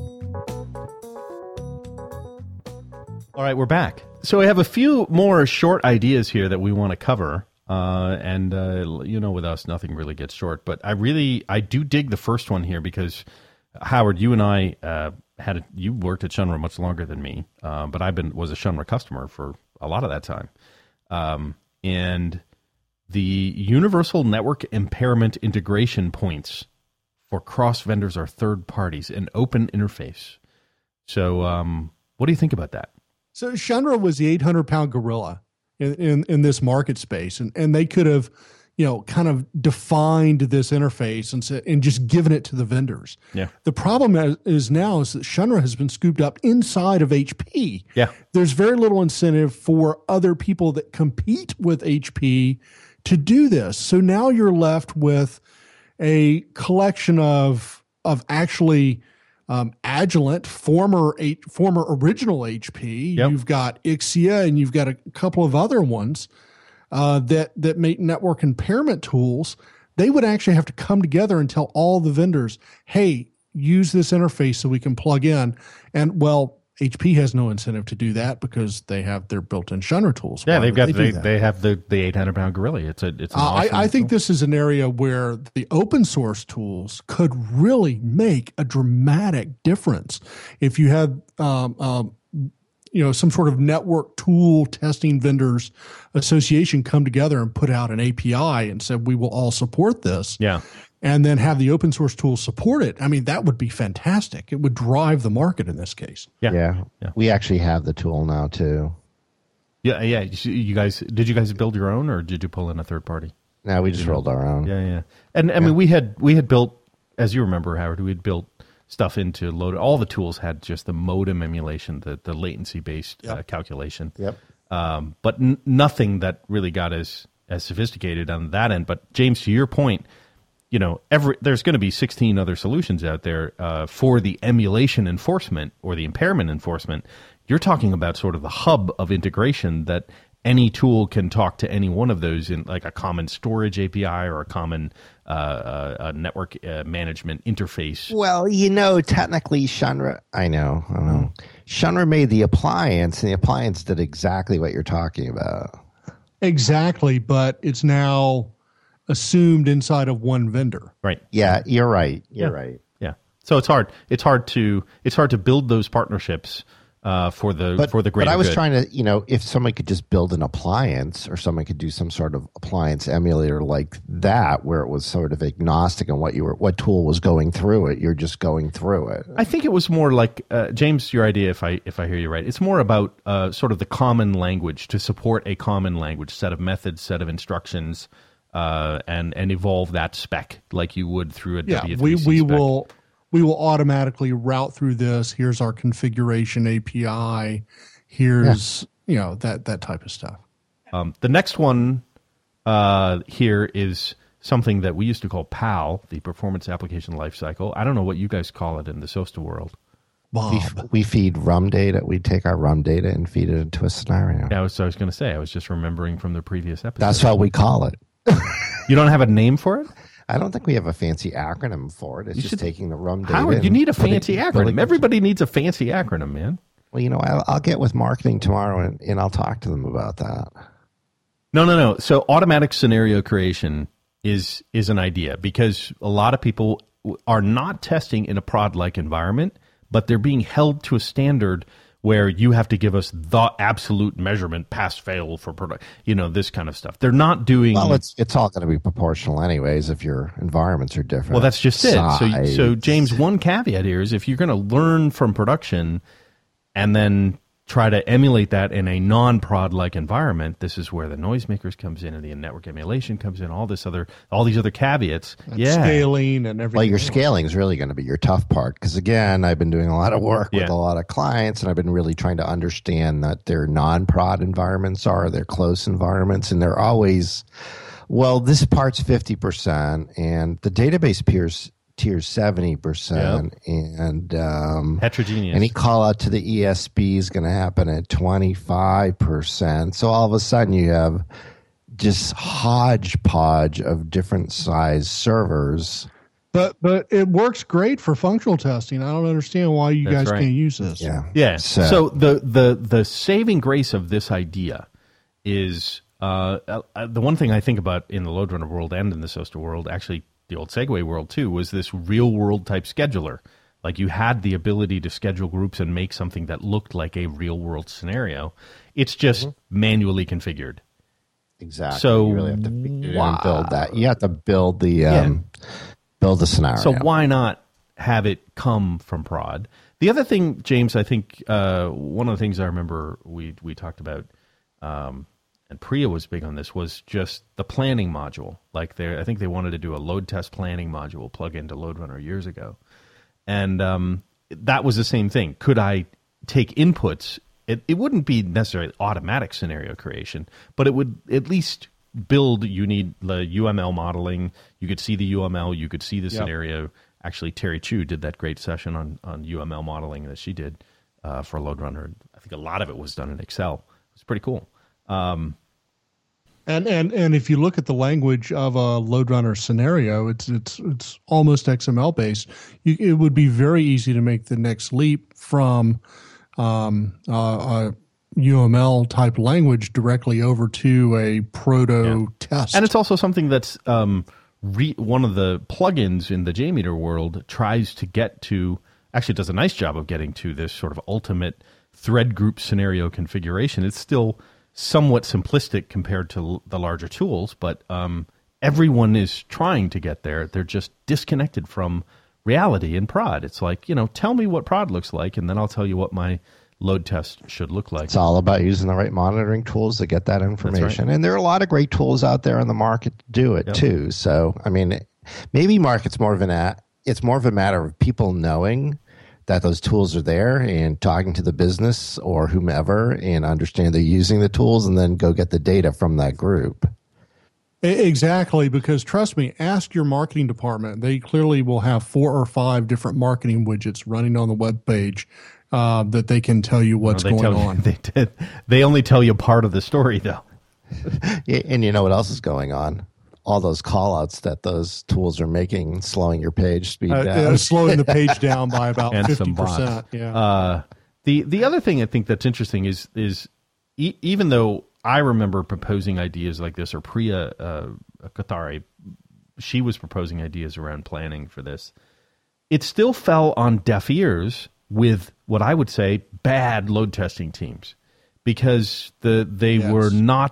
All right, we're back. So we have a few more short ideas here that we want to cover. With us, nothing really gets short. But I do dig the first one here because, Howard, you and I you worked at Shunra much longer than me, but was a Shunra customer for a lot of that time. And the universal network impairment integration points for cross vendors are third parties, an open interface. So what do you think about that? So Shunra was the 800-pound gorilla in this market space, and they could have, kind of defined this interface and just given it to the vendors. Yeah. The problem is now that Shunra has been scooped up inside of HP. Yeah. There's very little incentive for other people that compete with HP to do this. So now you're left with a collection of actually Agilent, former original HP. Yep. You've got Ixia, and you've got a couple of other ones. that make network impairment tools, they would actually have to come together and tell all the vendors, hey, use this interface so we can plug in. And well, HP has no incentive to do that because they have their built-in Shunner tools. Yeah, they have the 800-pound gorilla. It's an awesome I think tool. this is an area where the open source tools could really make a dramatic difference. If you had some sort of network tool testing vendors association come together and put out an API and said we will all support this. Yeah. And then have the open source tools support it. I mean, that would be fantastic. It would drive the market in this case. Yeah. We actually have the tool now too. Yeah. Did you guys build your own, or did you pull in a third party? No, we just rolled our own. Yeah. And I mean, we had built, as you remember, Howard, we had built stuff into load. All the tools had just the modem emulation, the latency based calculation. Yep. But nothing that really got as sophisticated on that end. But James, to your point, there's going to be 16 other solutions out there for the emulation enforcement or the impairment enforcement. You're talking about sort of the hub of integration that any tool can talk to any one of those in like a common storage API or a common network management interface. Well, technically Shunner, I know. Shunner made the appliance, and the appliance did exactly what you're talking about. Exactly, but it's now assumed inside of one vendor. Right. Yeah, you're right. You're right. Yeah. So it's hard. It's hard to build those partnerships for the greater good. But I was trying to, if somebody could just build an appliance, or somebody could do some sort of appliance emulator like that, where it was sort of agnostic on what tool was going through it. You're just going through it. I think it was more like James, your idea, if I hear you right, it's more about sort of the common language, to support a common language, set of methods, set of instructions, and evolve that spec like you would through a W3C spec. We will automatically route through this. Here's our configuration API. Here's that type of stuff. The next one here is something that we used to call PAL, the Performance Application Lifecycle. I don't know what you guys call it in the SOASTA world. We feed RUM data. We take our RUM data and feed it into a scenario. Yeah, I was going to say. I was just remembering from the previous episode. That's what we call it. You don't have a name for it? I don't think we have a fancy acronym for it. It's just taking the RUM data. Howard, you need a fancy acronym. Everybody needs a fancy acronym, man. Well, I'll get with marketing tomorrow and I'll talk to them about that. No. So automatic scenario creation is an idea, because a lot of people are not testing in a prod-like environment, but they're being held to a standard where you have to give us the absolute measurement, pass, fail for product, this kind of stuff. They're not doing. Well, it's all going to be proportional anyways if your environments are different. Well, that's just it. So James, one caveat here is if you're going to learn from production and then try to emulate that in a non-prod-like environment, this is where the noisemakers comes in and the network emulation comes in, all these other caveats. And scaling and everything. Well, your scaling is really going to be your tough part, because, again, I've been doing a lot of work with a lot of clients, and I've been really trying to understand that their non-prod environments are their close environments, and they're always, well, this part's 50%, and the database tiers 70%, and heterogeneous. Any call out to the ESB is going to happen at 25%. So all of a sudden you have just hodgepodge of different size servers. But it works great for functional testing. I don't understand why you guys can't use this. Yeah. So the saving grace of this idea is the one thing I think about in the LoadRunner world and in the SOASTA world, actually the old Segway world too, was this real world type scheduler. Like you had the ability to schedule groups and make something that looked like a real world scenario. It's just manually configured. Exactly. So you really have to build that. You have to build the build the scenario. So why not have it come from prod? The other thing, James, I think one of the things I remember we talked about, and Priya was big on this, was just the planning module. Like I think they wanted to do a load test planning module plug into LoadRunner years ago. And that was the same thing. Could I take inputs? It wouldn't be necessarily automatic scenario creation, but it would at least build. You need the UML modeling. You could see the UML. You could see the scenario. Actually, Terry Chu did that great session on UML modeling that she did for LoadRunner. I think a lot of it was done in Excel. It's pretty cool. And if you look at the language of a load runner scenario, it's almost XML based. It would be very easy to make the next leap from a UML type language directly over to a proto test. And it's also something that's one of the plugins in the JMeter world tries to get to, actually does a nice job of getting to this sort of ultimate thread group scenario configuration. It's still somewhat simplistic compared to the larger tools, but everyone is trying to get there. They're just disconnected from reality in prod. It's like, tell me what prod looks like, and then I'll tell you what my load test should look like. It's all about using the right monitoring tools to get that information. Right. And there are a lot of great tools out there on the market to do it too. So, I mean, maybe, Mark, it's more of a matter of people knowing that those tools are there and talking to the business or whomever and understand they're using the tools and then go get the data from that group. Exactly, because trust me, ask your marketing department. They clearly will have 4 or 5 different marketing widgets running on the web page that they can tell you what's going on. They only tell you part of the story, though. And you know what else is going on? All those call-outs that those tools are making, slowing your page speed down. Slowing the page down by about and 50%. Yeah. The other thing I think that's interesting is even though I remember proposing ideas like this, or Priya Kothari, she was proposing ideas around planning for this, it still fell on deaf ears with what I would say bad load testing teams. Because they were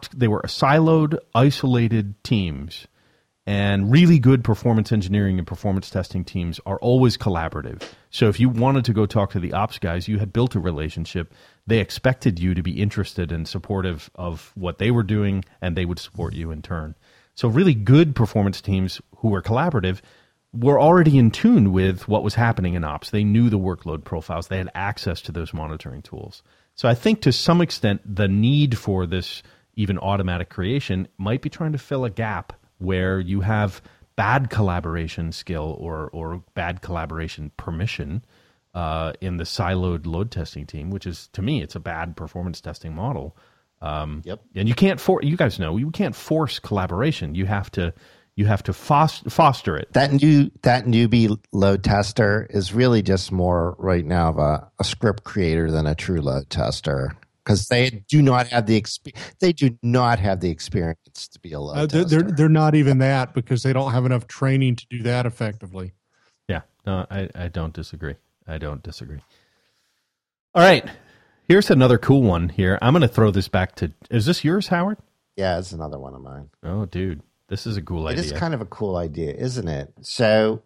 siloed, isolated teams, and really good performance engineering and performance testing teams are always collaborative. So if you wanted to go talk to the ops guys, you had built a relationship. They expected you to be interested and supportive of what they were doing, and they would support you in turn. So really good performance teams who were collaborative were already in tune with what was happening in ops. They knew the workload profiles. They had access to those monitoring tools. So I think to some extent, the need for this even automatic creation might be trying to fill a gap where you have bad collaboration skill or bad collaboration permission in the siloed load testing team, which is, to me, it's a bad performance testing model. And you can't you guys know, you can't force collaboration. You have to foster it. That newbie load tester is really just more right now of a script creator than a true load tester, because they do not have the experience to be a load tester. They're not even that, because they don't have enough training to do that effectively. Yeah, no, I don't disagree. All right, here's another cool one here. I'm going to throw this back to. Is this yours, Howard? Yeah, it's another one of mine. Oh, dude. This is a cool idea. It is kind of a cool idea, isn't it? So,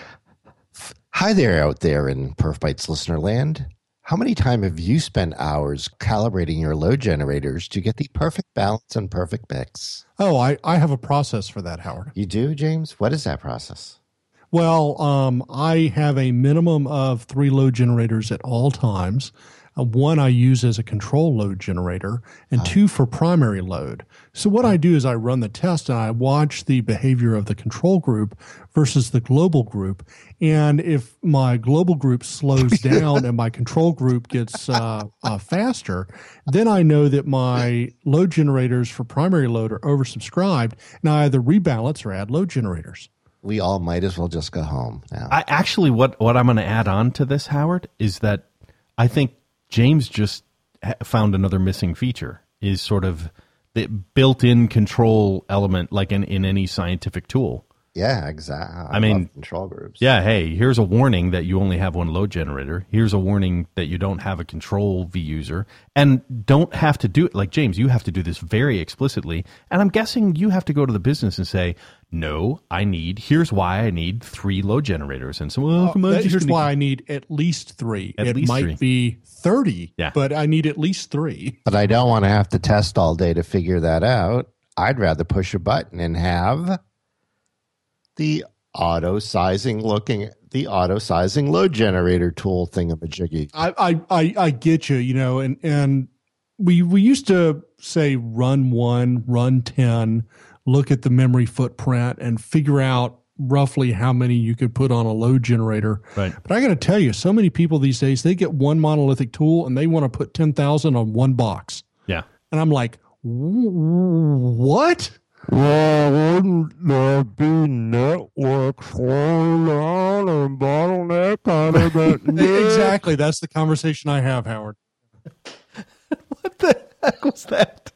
hi there out there in PerfBytes listener land. How many times have you spent hours calibrating your load generators to get the perfect balance and perfect mix? Oh, I have a process for that, Howard. You do, James? What is that process? Well, I have a minimum of 3 load generators at all times. One I use as a control load generator, and 2 for primary load. So what I do is I run the test and I watch the behavior of the control group versus the global group. And if my global group slows down and my control group gets faster, then I know that my load generators for primary load are oversubscribed, and I either rebalance or add load generators. We all might as well just go home now. What I'm going to add on to this, Howard, is that I think James just found another missing feature, is sort of the built-in control element, like in any scientific tool. Yeah, exactly. I mean, love control groups. Yeah, hey, here's a warning that you only have one load generator. Here's a warning that you don't have a control vUser. And don't have to do it. Like, James, you have to do this very explicitly. And I'm guessing you have to go to the business and say, no, here's why I need 3 load generators. And so, here's why I need at least 3. It might be 30, but I need at least 3. But I don't want to have to test all day to figure that out. I'd rather push a button and have the auto sizing load generator tool thingamajiggy. I get you, and we used to say run 1, run 10, look at the memory footprint and figure out roughly how many you could put on a load generator. Right. But I got to tell you, so many people these days, they get one monolithic tool and they want to put 10,000 on one box. Yeah. And I'm like, What? Well, wouldn't there be network slowing down and bottleneck kind of Exactly. That's the conversation I have, Howard. What the heck was that?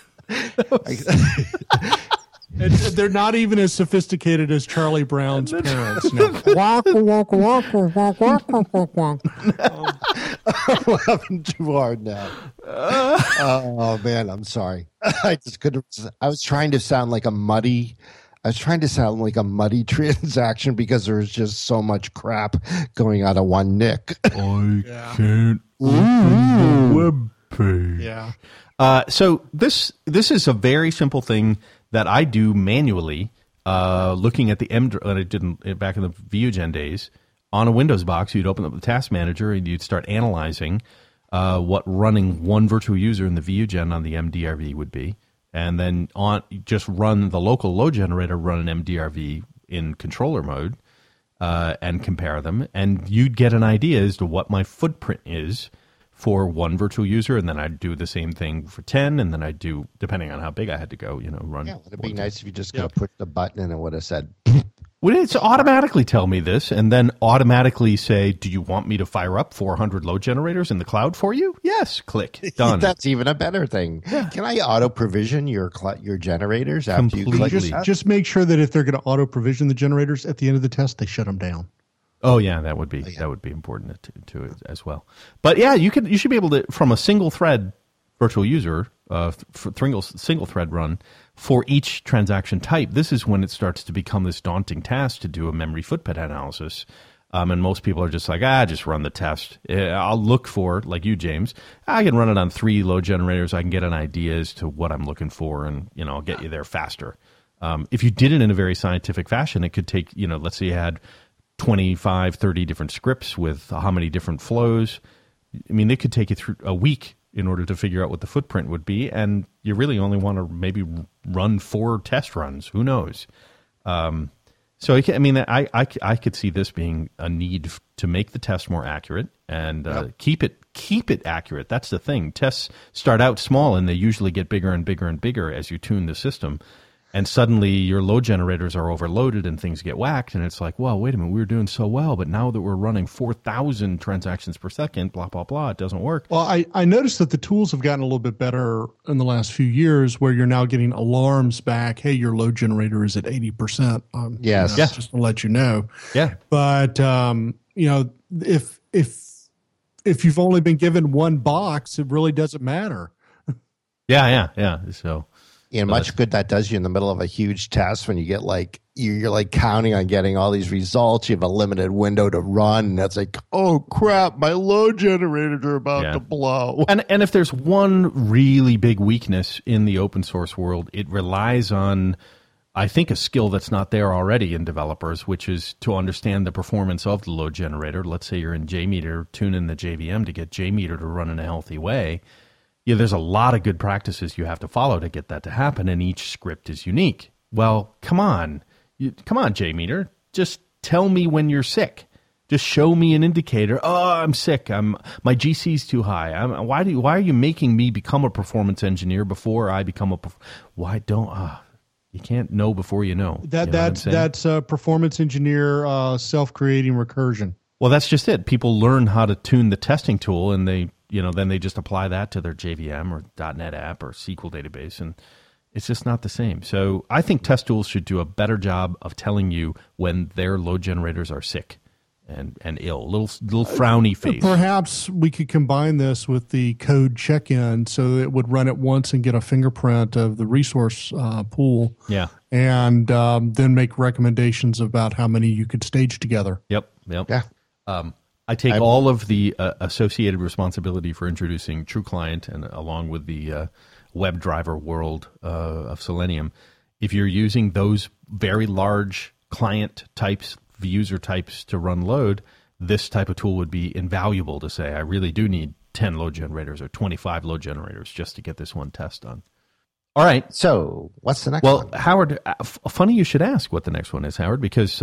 They're not even as sophisticated as Charlie Brown's parents. No. I'm laughing too hard now. Oh man, I'm sorry. I just couldn't. I was trying to sound like a muddy transaction because there was just so much crap going out of one nick. I can't open the web page. Yeah. So this is a very simple thing that I do manually, looking at the I didn't back in the VueGen days. On a Windows box, you'd open up the task manager and you'd start analyzing what running one virtual user in the VueGen on the MDRV would be, and then just run the local load generator, run an MDRV in controller mode, and compare them, and you'd get an idea as to what my footprint is for one virtual user, and then I'd do the same thing for 10, and then I'd do, depending on how big I had to go, run. Yeah, would it be nice if you just go push the button and it would have said... Would it automatically tell me this and then automatically say, do you want me to fire up 400 load generators in the cloud for you? Yes, click, done. That's even a better thing. Yeah. Can I auto-provision your generators after Completely. you click? Just make sure that if they're going to auto-provision the generators at the end of the test, they shut them down. Oh yeah, that would be important to it as well. But yeah, you should be able to, from a single thread virtual user, single thread run for each transaction type. This is when it starts to become this daunting task to do a memory footprint analysis. And most people are just like, just run the test. I'll look for, like you, James, I can run it on 3 load generators. I can get an idea as to what I'm looking for, and I'll get you there faster. If you did it in a very scientific fashion, it could take, let's say you had 25, 30 different scripts with how many different flows. I mean, they could take you through a week in order to figure out what the footprint would be, and you really only want to maybe run 4 test runs. Who knows? So I could see this being a need to make the test more accurate and keep it accurate. That's the thing. Tests start out small, and they usually get bigger and bigger and bigger as you tune the system. And suddenly your load generators are overloaded and things get whacked. And it's like, well, wait a minute, we were doing so well, but now that we're running 4,000 transactions per second, blah, blah, blah, it doesn't work. Well, I noticed that the tools have gotten a little bit better in the last few years where you're now getting alarms back. Hey, your load generator is at 80%. Yes. Just to let you know. Yeah. But, if you've only been given one box, it really doesn't matter. Yeah. So... much good that does you in the middle of a huge test when you get you're like counting on getting all these results. You have a limited window to run, and that's like, oh crap, my load generators are about to blow. And if there's one really big weakness in the open source world, it relies on, I think, a skill that's not there already in developers, which is to understand the performance of the load generator. Let's say you're in JMeter, tune in the JVM to get JMeter to run in a healthy way. Yeah, there's a lot of good practices you have to follow to get that to happen, and each script is unique. Well, come on, JMeter. Just tell me when you're sick. Just show me an indicator. Oh, I'm sick. My GC's too high. Why are you making me become a performance engineer before I become a? You can't know before you know. That's a performance engineer self-creating recursion. Well, that's just it. People learn how to tune the testing tool, and then they just apply that to their JVM or .NET app or SQL database, and it's just not the same. So I think test tools should do a better job of telling you when their load generators are sick and ill. Little frowny face. Perhaps we could combine this with the code check-in so it would run it once and get a fingerprint of the resource pool. Yeah. And then make recommendations about how many you could stage together. Yep. Yeah. I take all of the associated responsibility for introducing TrueClient and along with the WebDriver world of Selenium. If you're using those very large client types, user types to run load, this type of tool would be invaluable to say, I really do need 10 load generators or 25 load generators just to get this one test done. All right. So what's the next one? Well, Howard, funny you should ask what the next one is, Howard, because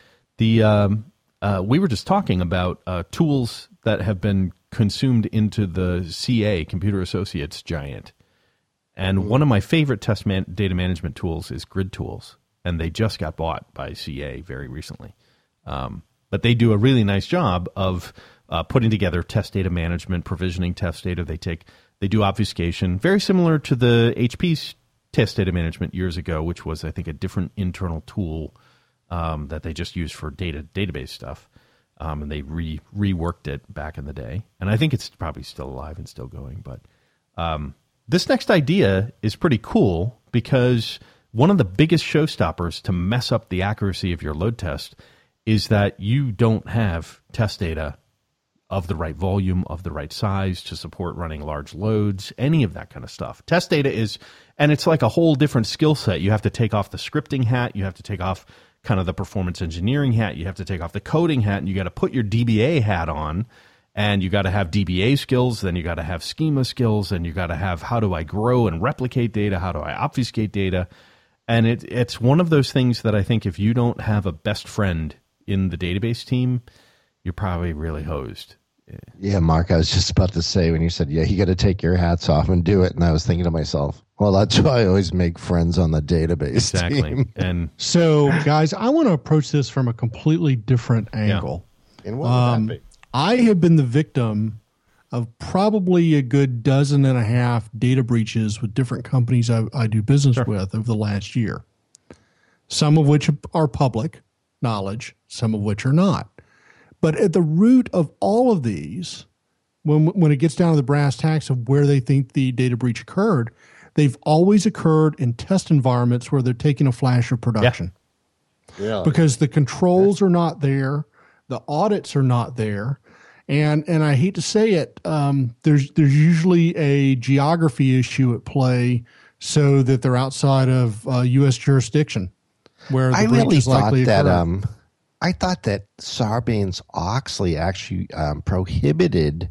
we were just talking about tools that have been consumed into the CA, Computer Associates giant. And one of my favorite data management tools is Grid Tools, and they just got bought by CA very recently. But they do a really nice job of putting together test data management, provisioning test data. They do obfuscation, very similar to the HP's test data management years ago, which was, I think, a different internal tool that they just used for database stuff. And they reworked it back in the day. And I think it's probably still alive and still going. But this next idea is pretty cool because one of the biggest showstoppers to mess up the accuracy of your load test is that you don't have test data of the right volume, of the right size to support running large loads, any of that kind of stuff. Test data is, and it's like a whole different skill set. You have to take off the scripting hat. You have to take off kind of the performance engineering hat. You have to take off the coding hat, and you got to put your DBA hat on, and you got to have DBA skills. Then you got to have schema skills, and you got to have how do I grow and replicate data? How do I obfuscate data? And it's one of those things that I think if you don't have a best friend in the database team, you're probably really hosed. Yeah, Mark, I was just about to say when you said, yeah, you got to take your hats off and do it. And I was thinking to myself, well, that's why I always make friends on the database team. And so, guys, I want to approach this from a completely different angle. Yeah. And what would that be? I have been the victim of probably a good dozen and a half data breaches with different companies I do business with over the last year. Some of which are public knowledge, some of which are not. But at the root of all of these, when it gets down to the brass tacks of where they think the data breach occurred, they've always occurred in test environments where they're taking a flash of production. Yeah. Because the controls are not there, the audits are not there, and I hate to say it, there's usually a geography issue at play, so that they're outside of U.S. jurisdiction, where the breach is likely occurring. I thought that Sarbanes-Oxley actually prohibited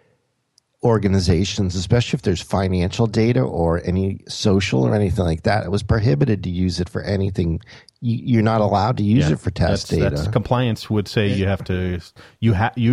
organizations, especially if there's financial data or any social or anything like that. It was prohibited to use it for anything. You're not allowed to use it for test data. That's compliance would say you have to. You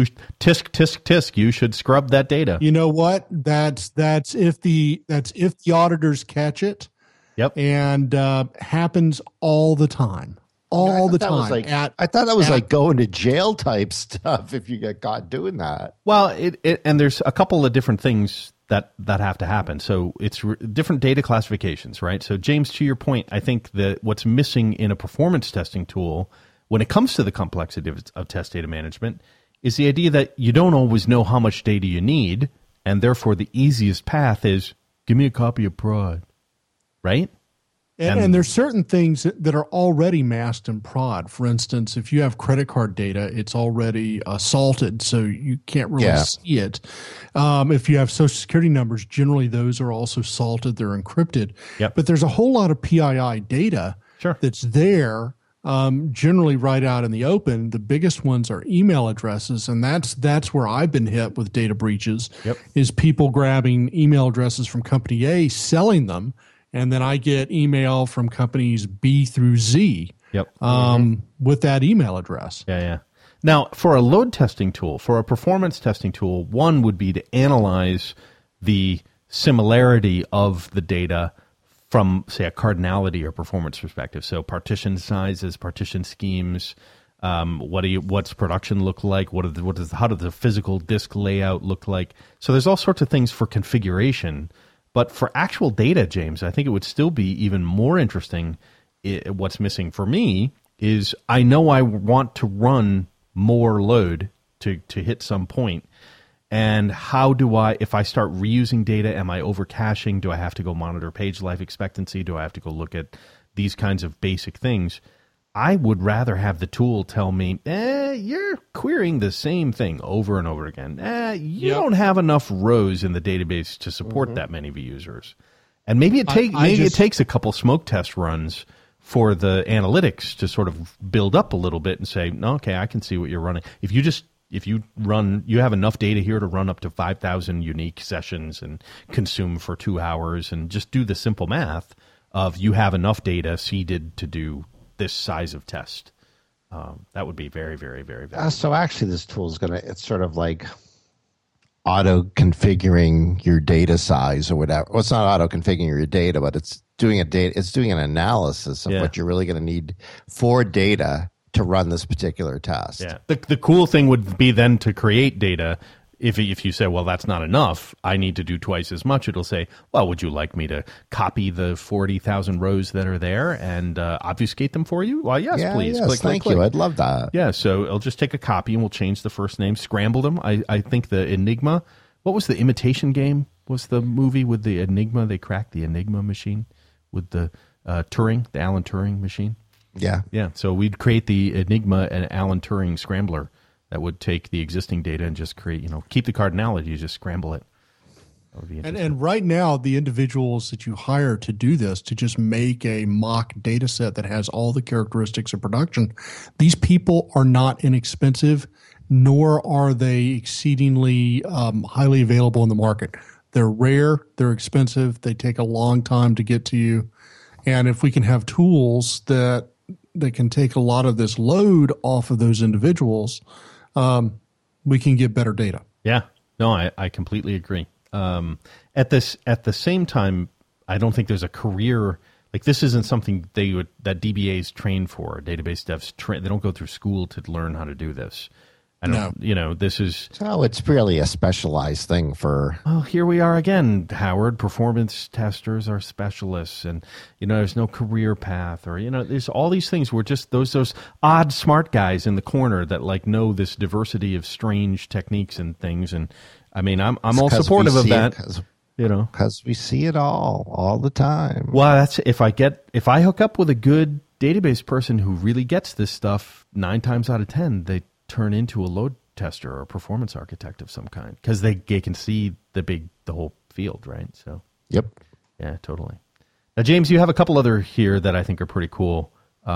tisk. You should scrub that data. You know what? That's if the auditors catch it. Yep. And happens all the time. All the time. I thought that was like going to jail type stuff if you get caught doing that. Well, and there's a couple of different things that have to happen. So it's different data classifications, right? So James, to your point, I think that what's missing in a performance testing tool when it comes to the complexity of test data management is the idea that you don't always know how much data you need, and therefore the easiest path is give me a copy of prod, right? And there's certain things that are already masked in prod. For instance, if you have credit card data, it's already salted, so you can't really see it. If you have Social Security numbers, generally those are also salted. They're encrypted. Yep. But there's a whole lot of PII data that's there, generally right out in the open. The biggest ones are email addresses, and that's where I've been hit with data breaches, is people grabbing email addresses from company A, selling them, and then I get email from companies B through Z with that email address. Yeah. Now, for a load testing tool, for a performance testing tool, one would be to analyze the similarity of the data from, say, a cardinality or performance perspective. So partition sizes, partition schemes, what's production look like? How does the physical disk layout look like? So there's all sorts of things for configuration. But for actual data, James, I think it would still be even more interesting. What's missing for me is I know I want to run more load to hit some point. And how do I, if I start reusing data, am I over caching? Do I have to go monitor page life expectancy? Do I have to go look at these kinds of basic things? I would rather have the tool tell me, you're querying the same thing over and over again. You don't have enough rows in the database to support that many users. And maybe it takes a couple smoke test runs for the analytics to sort of build up a little bit and say, no, okay, I can see what you're running. If you have enough data here to run up to 5,000 unique sessions and consume for 2 hours, and just do the simple math of you have enough data seeded to do this size of test. That would be very, very, very valuable. So actually this tool is it's sort of like auto configuring your data size or whatever. Well, it's not auto configuring your data, but it's doing an analysis of what you're really going to need for data to run this particular test. Yeah. The cool thing would be then to create data. If you say, well, that's not enough, I need to do twice as much, it'll say, well, would you like me to copy the 40,000 rows that are there and obfuscate them for you? Well, yes, please. Yes, thank you. I'd love that. Yeah, so it'll just take a copy and we'll change the first name, scramble them. I think the Enigma, what was the Imitation Game? Was the movie with the Enigma? They cracked the Enigma machine with the Turing, the Alan Turing machine. Yeah. Yeah, so we'd create the Enigma and Alan Turing scrambler that would take the existing data and just create, keep the cardinality, just scramble it. That would be interesting. And right now, the individuals that you hire to do this, to just make a mock data set that has all the characteristics of production, these people are not inexpensive, nor are they exceedingly highly available in the market. They're rare, they're expensive, they take a long time to get to you. And if we can have tools that can take a lot of this load off of those individuals, we can get better data. Yeah, no, I completely agree. At the same time, I don't think there's a career like this. Isn't something that DBAs train for. Database devs they don't go through school to learn how to do this. I don't. This is it's really a specialized thing for. Well, here we are again, Howard. Performance testers are specialists, and there's no career path, or there's all these things. We're just those odd smart guys in the corner that know this diversity of strange techniques and things. And I mean, I'm all supportive of that. Because we see it all the time. Well, that's if I hook up with a good database person who really gets this stuff, 9 times out of 10 they turn into a load tester or a performance architect of some kind because they can see the whole field, right? So yep, yeah, totally. Now, James, you have a couple other here that I think are pretty cool.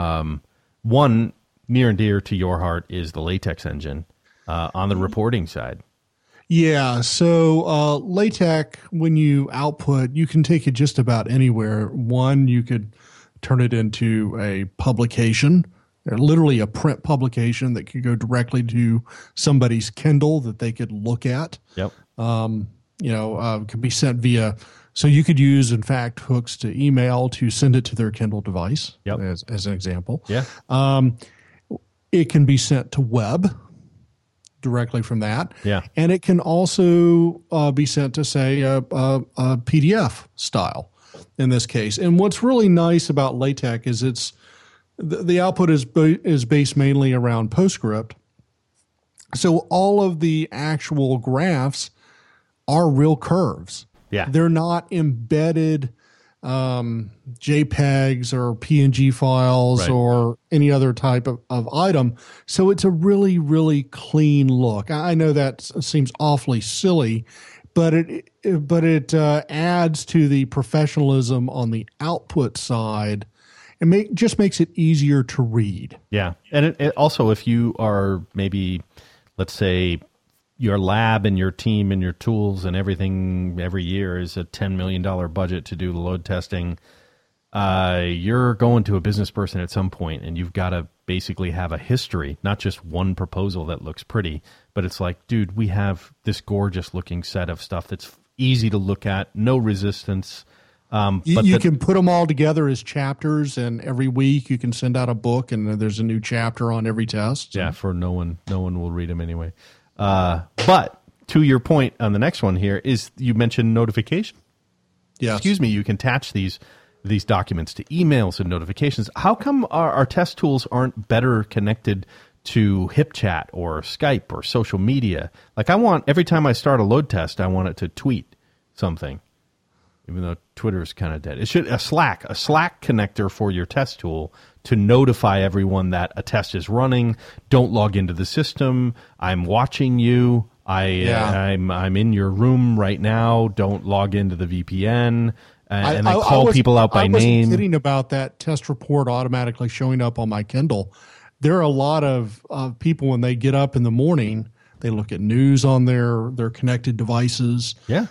One near and dear to your heart is the LaTeX engine on the reporting side. Yeah, so LaTeX, when you output, you can take it just about anywhere. One, you could turn it into a publication, literally a print publication that could go directly to somebody's Kindle that they could look at. Yep. Could be sent via. So you could use, in fact, hooks to email to send it to their Kindle device. Yep. As an example. Yeah. It can be sent to web directly from that. Yeah. And it can also be sent to, say, a PDF style in this case. And what's really nice about LaTeX is the output is based mainly around PostScript. So all of the actual graphs are real curves. Yeah. They're not embedded JPEGs or PNG files right. or any other type of item. So it's a really, really clean look. I know that seems awfully silly, but it adds to the professionalism on the output side and just makes it easier to read. Yeah. And it also, if you are maybe, let's say, your lab and your team and your tools and everything every year is a $10 million budget to do the load testing, you're going to a business person at some point and you've got to basically have a history, not just one proposal that looks pretty, but it's like, dude, we have this gorgeous looking set of stuff that's easy to look at, no resistance. You can put them all together as chapters, and every week you can send out a book and there's a new chapter on every test. Yeah, for no one will read them anyway. But to your point on the next one here is you mentioned notification. Yes. Excuse me, you can attach these documents to emails and notifications. How come our test tools aren't better connected to HipChat or Skype or social media? Like every time I start a load test, I want it to tweet something, even though Twitter is kind of dead. It should a Slack connector for your test tool to notify everyone that a test is running. Don't log into the system. I'm watching you. I'm in your room right now. Don't log into the VPN. And I call people out by name. I wasn't kidding about that test report automatically showing up on my Kindle. There are a lot of people when they get up in the morning, they look at news on their connected devices. Yeah.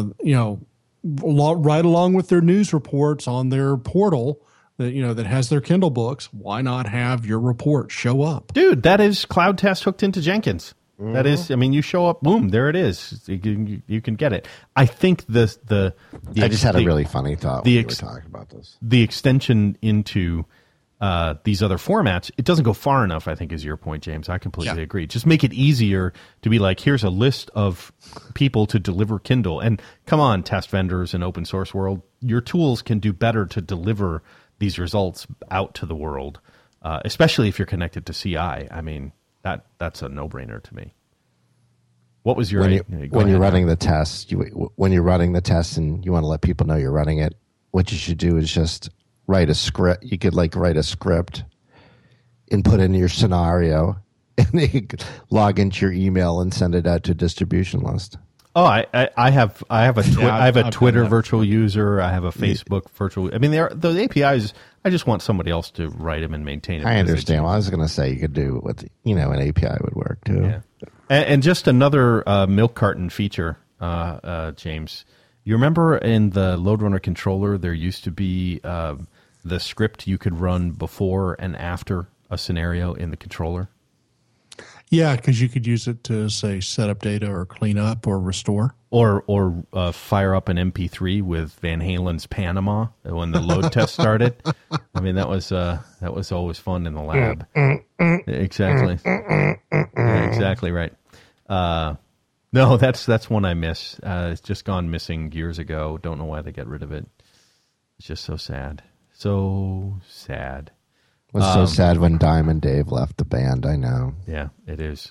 Right along with their news reports on their portal that has their Kindle books. Why not have your report show up? Dude, that is Cloud Test hooked into Jenkins. That is, I mean, you show up, boom, there it is. You can get it. I think the I just had a really funny thought when we were talking about this. The extension into these other formats, it doesn't go far enough, I think, is your point, James. I completely agree. Just make it easier to be like, here's a list of people to deliver Kindle. And come on, test vendors in open source world, your tools can do better to deliver these results out to the world, especially if you're connected to CI. I mean, that's a no-brainer to me. What was your when you're running the test? When you're running the test and you want to let people know you're running it, what you should do is just write a script. You could write a script and put in your scenario, and you could log into your email and send it out to a distribution list. Oh, I have a Twitter virtual user. I have a Facebook virtual. I mean, those APIs. I just want somebody else to write them and maintain it. I understand. Well, I was going to say you could do it with an API would work too. Yeah. And just another milk carton feature, James. You remember in the LoadRunner controller, there used to be the script you could run before and after a scenario in the controller. Yeah, because you could use it to, say, set up data or clean up or restore. Or fire up an MP3 with Van Halen's Panama when the load test started. I mean, that was always fun in the lab. Exactly. Yeah, exactly right. No, that's one I miss. It's just gone missing years ago. Don't know why they got rid of it. It's just so sad. So sad. It was so sad when Diamond Dave left the band. I know. Yeah, it is.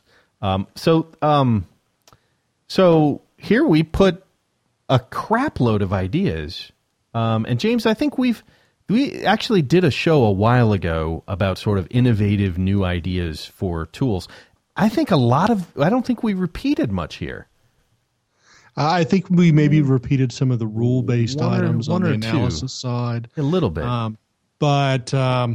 So here we put a crap load of ideas. And James, I think we actually did a show a while ago about sort of innovative new ideas for tools. I don't think we repeated much here. I think we maybe repeated some of the rule-based items on the analysis side. A little bit. But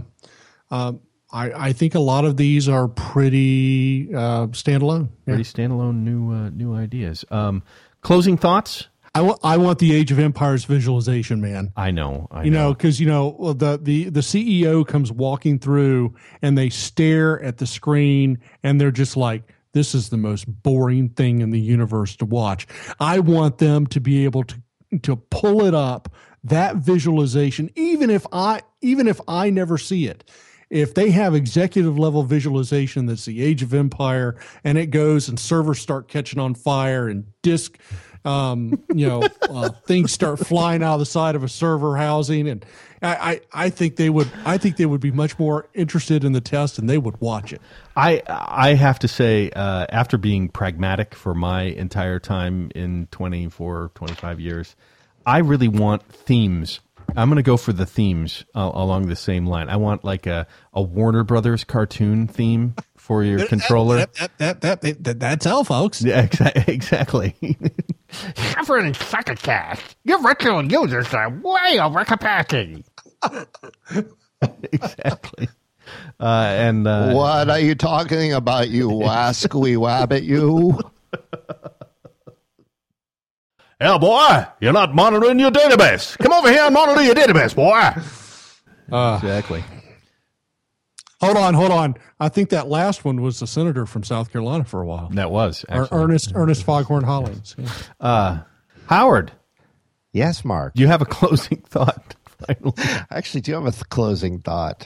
I think a lot of these are pretty standalone. Pretty standalone new ideas. Closing thoughts? I want the Age of Empires visualization, man. I know. Because the CEO comes walking through and they stare at the screen and they're just like, this is the most boring thing in the universe to watch. I want them to be able to pull it up, that visualization, even if I never see it. If they have executive level visualization that's the Age of Empire and it goes and servers start catching on fire and disk things start flying out of the side of a server housing, and I think they would be much more interested in the test and they would watch it. I have to say, after being pragmatic for my entire time in 25 years, I really want themes. I'm going to go for the themes along the same line. I want like a Warner Brothers cartoon theme for your controller. That's all, folks. Yeah, exactly. Suffering succotash. Your virtual users are way over capacity. Exactly. What are you talking about, you wascally wabbit, you? Hell, boy, you're not monitoring your database. Come over here and monitor your database, boy. Exactly. Hold on. I think that last one was the senator from South Carolina for a while. That was Ernest Foghorn Hollings. Yeah. Howard. Yes, Mark. You have a closing thought. Finally. I actually do have a closing thought.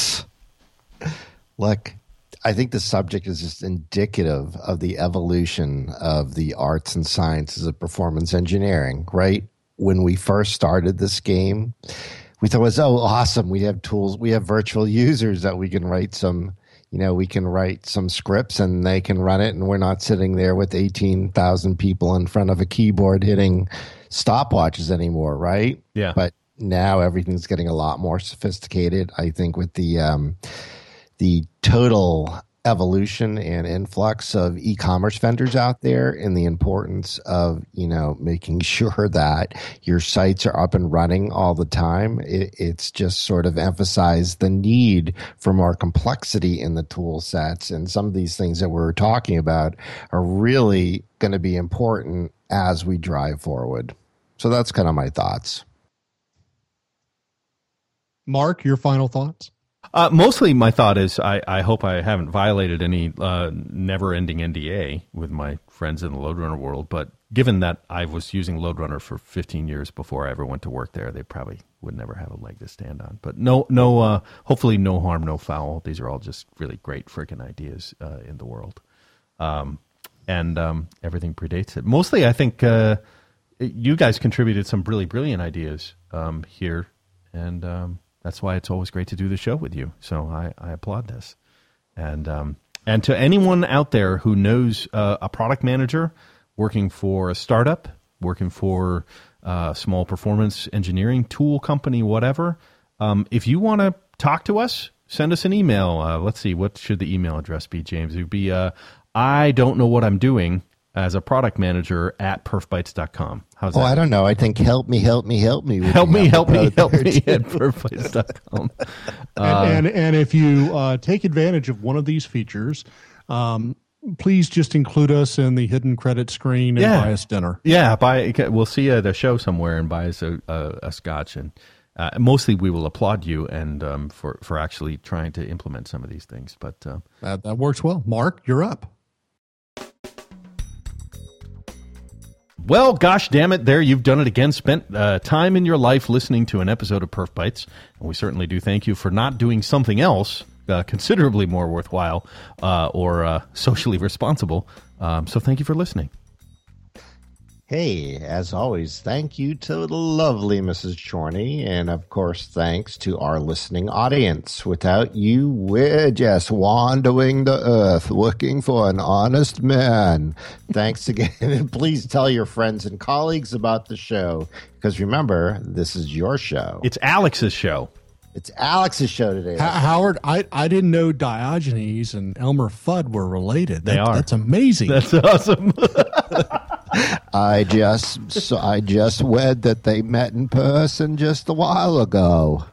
Look, I think the subject is just indicative of the evolution of the arts and sciences of performance engineering, right? When we first started this game, we thought it was, awesome. We have tools. We have virtual users that we can write some scripts and they can run it. And we're not sitting there with 18,000 people in front of a keyboard hitting stopwatches anymore, right? Yeah. But now everything's getting a lot more sophisticated. I think with the total evolution and influx of e-commerce vendors out there and the importance of, making sure that your sites are up and running all the time, it's just sort of emphasized the need for more complexity in the tool sets. And some of these things that we're talking about are really going to be important as we drive forward. So that's kind of my thoughts. Mark, your final thoughts? Mostly my thought is I hope I haven't violated any never-ending NDA with my friends in the Loadrunner world, but given that I was using Loadrunner for 15 years before I ever went to work there, they probably would never have a leg to stand on. But hopefully no harm, no foul. These are all just really great freaking ideas in the world. And everything predates it. Mostly I think you guys contributed some really brilliant ideas here, and that's why it's always great to do the show with you. So I applaud this. And to anyone out there who knows a product manager working for a startup, working for a small performance engineering tool company, whatever, if you want to talk to us, send us an email. Let's see, what should the email address be, James? It would be I don't know what I'm doing as a product manager at perfbytes.com. How's that? I don't know. I think help me. Help me at perfbytes.com. And if you take advantage of one of these features, please just include us in the hidden credit screen and buy us dinner. Yeah, we'll see you at a show somewhere and buy us a scotch. And mostly we will applaud you and for actually trying to implement some of these things. But that works well. Mark, you're up. Well, gosh damn it, there you've done it again. Spent time in your life listening to an episode of Perf Bites, and we certainly do thank you for not doing something else considerably more worthwhile or socially responsible. So thank you for listening. Hey, as always, thank you to the lovely Mrs. Chorney, and of course, thanks to our listening audience. Without you, we're just wandering the earth looking for an honest man. Thanks again, and please tell your friends and colleagues about the show, because remember, this is your show. It's Alex's show. It's Alex's show today. Howard, I didn't know Diogenes and Elmer Fudd were related. They are. That's amazing. That's awesome. I just read that they met in person just a while ago.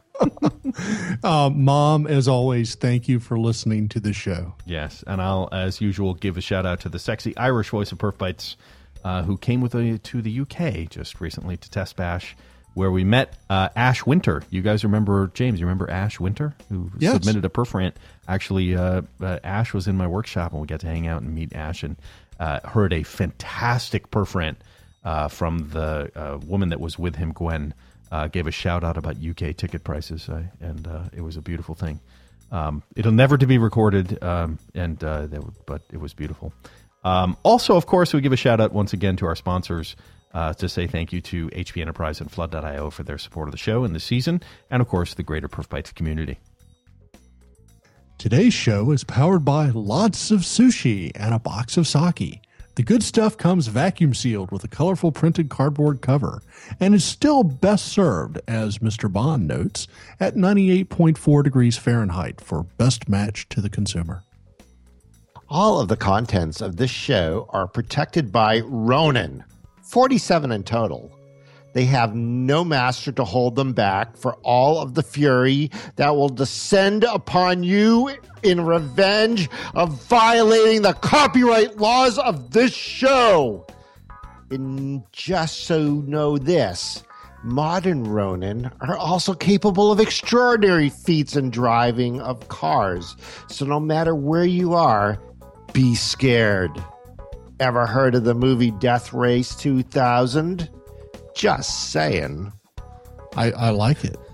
Mom, as always, thank you for listening to the show. Yes, and I'll, as usual, give a shout out to the sexy Irish voice of Perf Bites, who came to the UK just recently to Test Bash, where we met Ash Winter. You guys remember, James, you remember Ash Winter, who submitted a perf rant? Actually, Ash was in my workshop, and we got to hang out and meet Ash, and heard a fantastic perf rant from the woman that was with him, Gwen. Gave a shout out about UK ticket prices, and it was a beautiful thing. It'll never to be recorded, but it was beautiful. Also, of course, we give a shout out once again to our sponsors to say thank you to HP Enterprise and Flood.io for their support of the show and the season, and of course, the greater Perf Bites community. Today's show is powered by lots of sushi and a box of sake. The good stuff comes vacuum sealed with a colorful printed cardboard cover and is still best served, as Mr. Bond notes, at 98.4 degrees Fahrenheit for best match to the consumer. All of the contents of this show are protected by Ronin, 47 in total. They have no master to hold them back for all of the fury that will descend upon you in revenge of violating the copyright laws of this show. And just so know this, modern Ronin are also capable of extraordinary feats in driving of cars. So no matter where you are, be scared. Ever heard of the movie Death Race 2000? Just saying. I like it.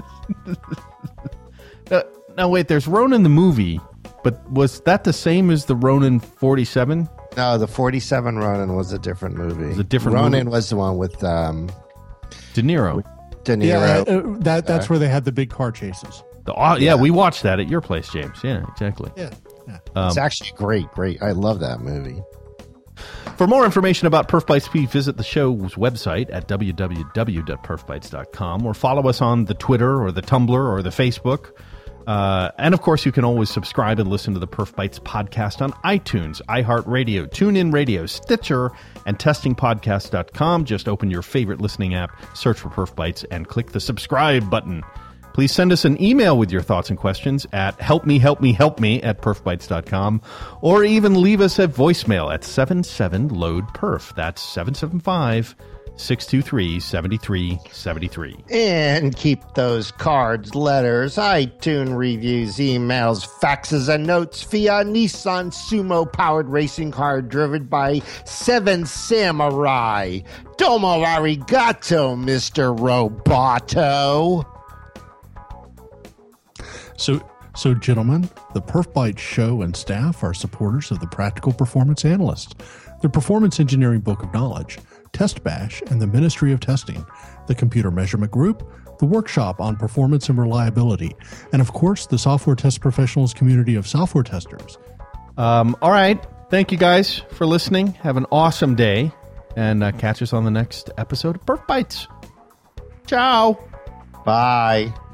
Now, wait, there's Ronin the movie, but was that the same as the Ronin 47? No, the 47 Ronin was a different movie. It was a different Ronin movie? was the one with De Niro. De Niro. Yeah, that's where they had the big car chases. We watched that at your place, James. Yeah, exactly. Yeah. It's actually great. I love that movie. For more information about Perf Bites, please visit the show's website at www.perfbites.com or follow us on the Twitter or the Tumblr or the Facebook. And, of course, you can always subscribe and listen to the Perf Bites podcast on iTunes, iHeartRadio, TuneIn Radio, Stitcher, and TestingPodcast.com. Just open your favorite listening app, search for Perf Bites, and click the subscribe button. Please send us an email with your thoughts and questions at helpme@perfbites.com, or even leave us a voicemail at 77-LOAD-PERF. That's 623-7373. And keep those cards, letters, iTunes reviews, emails, faxes, and notes via Nissan Sumo-powered racing car driven by 7 Samurai. Domo arigato, Mr. Roboto. So, gentlemen, the Perf Bytes show and staff are supporters of the Practical Performance Analyst, the Performance Engineering Book of Knowledge, Test Bash, and the Ministry of Testing, the Computer Measurement Group, the Workshop on Performance and Reliability, and of course, the Software Test Professionals community of software testers. All right. Thank you guys for listening. Have an awesome day, and catch us on the next episode of Perf Bytes. Ciao. Bye.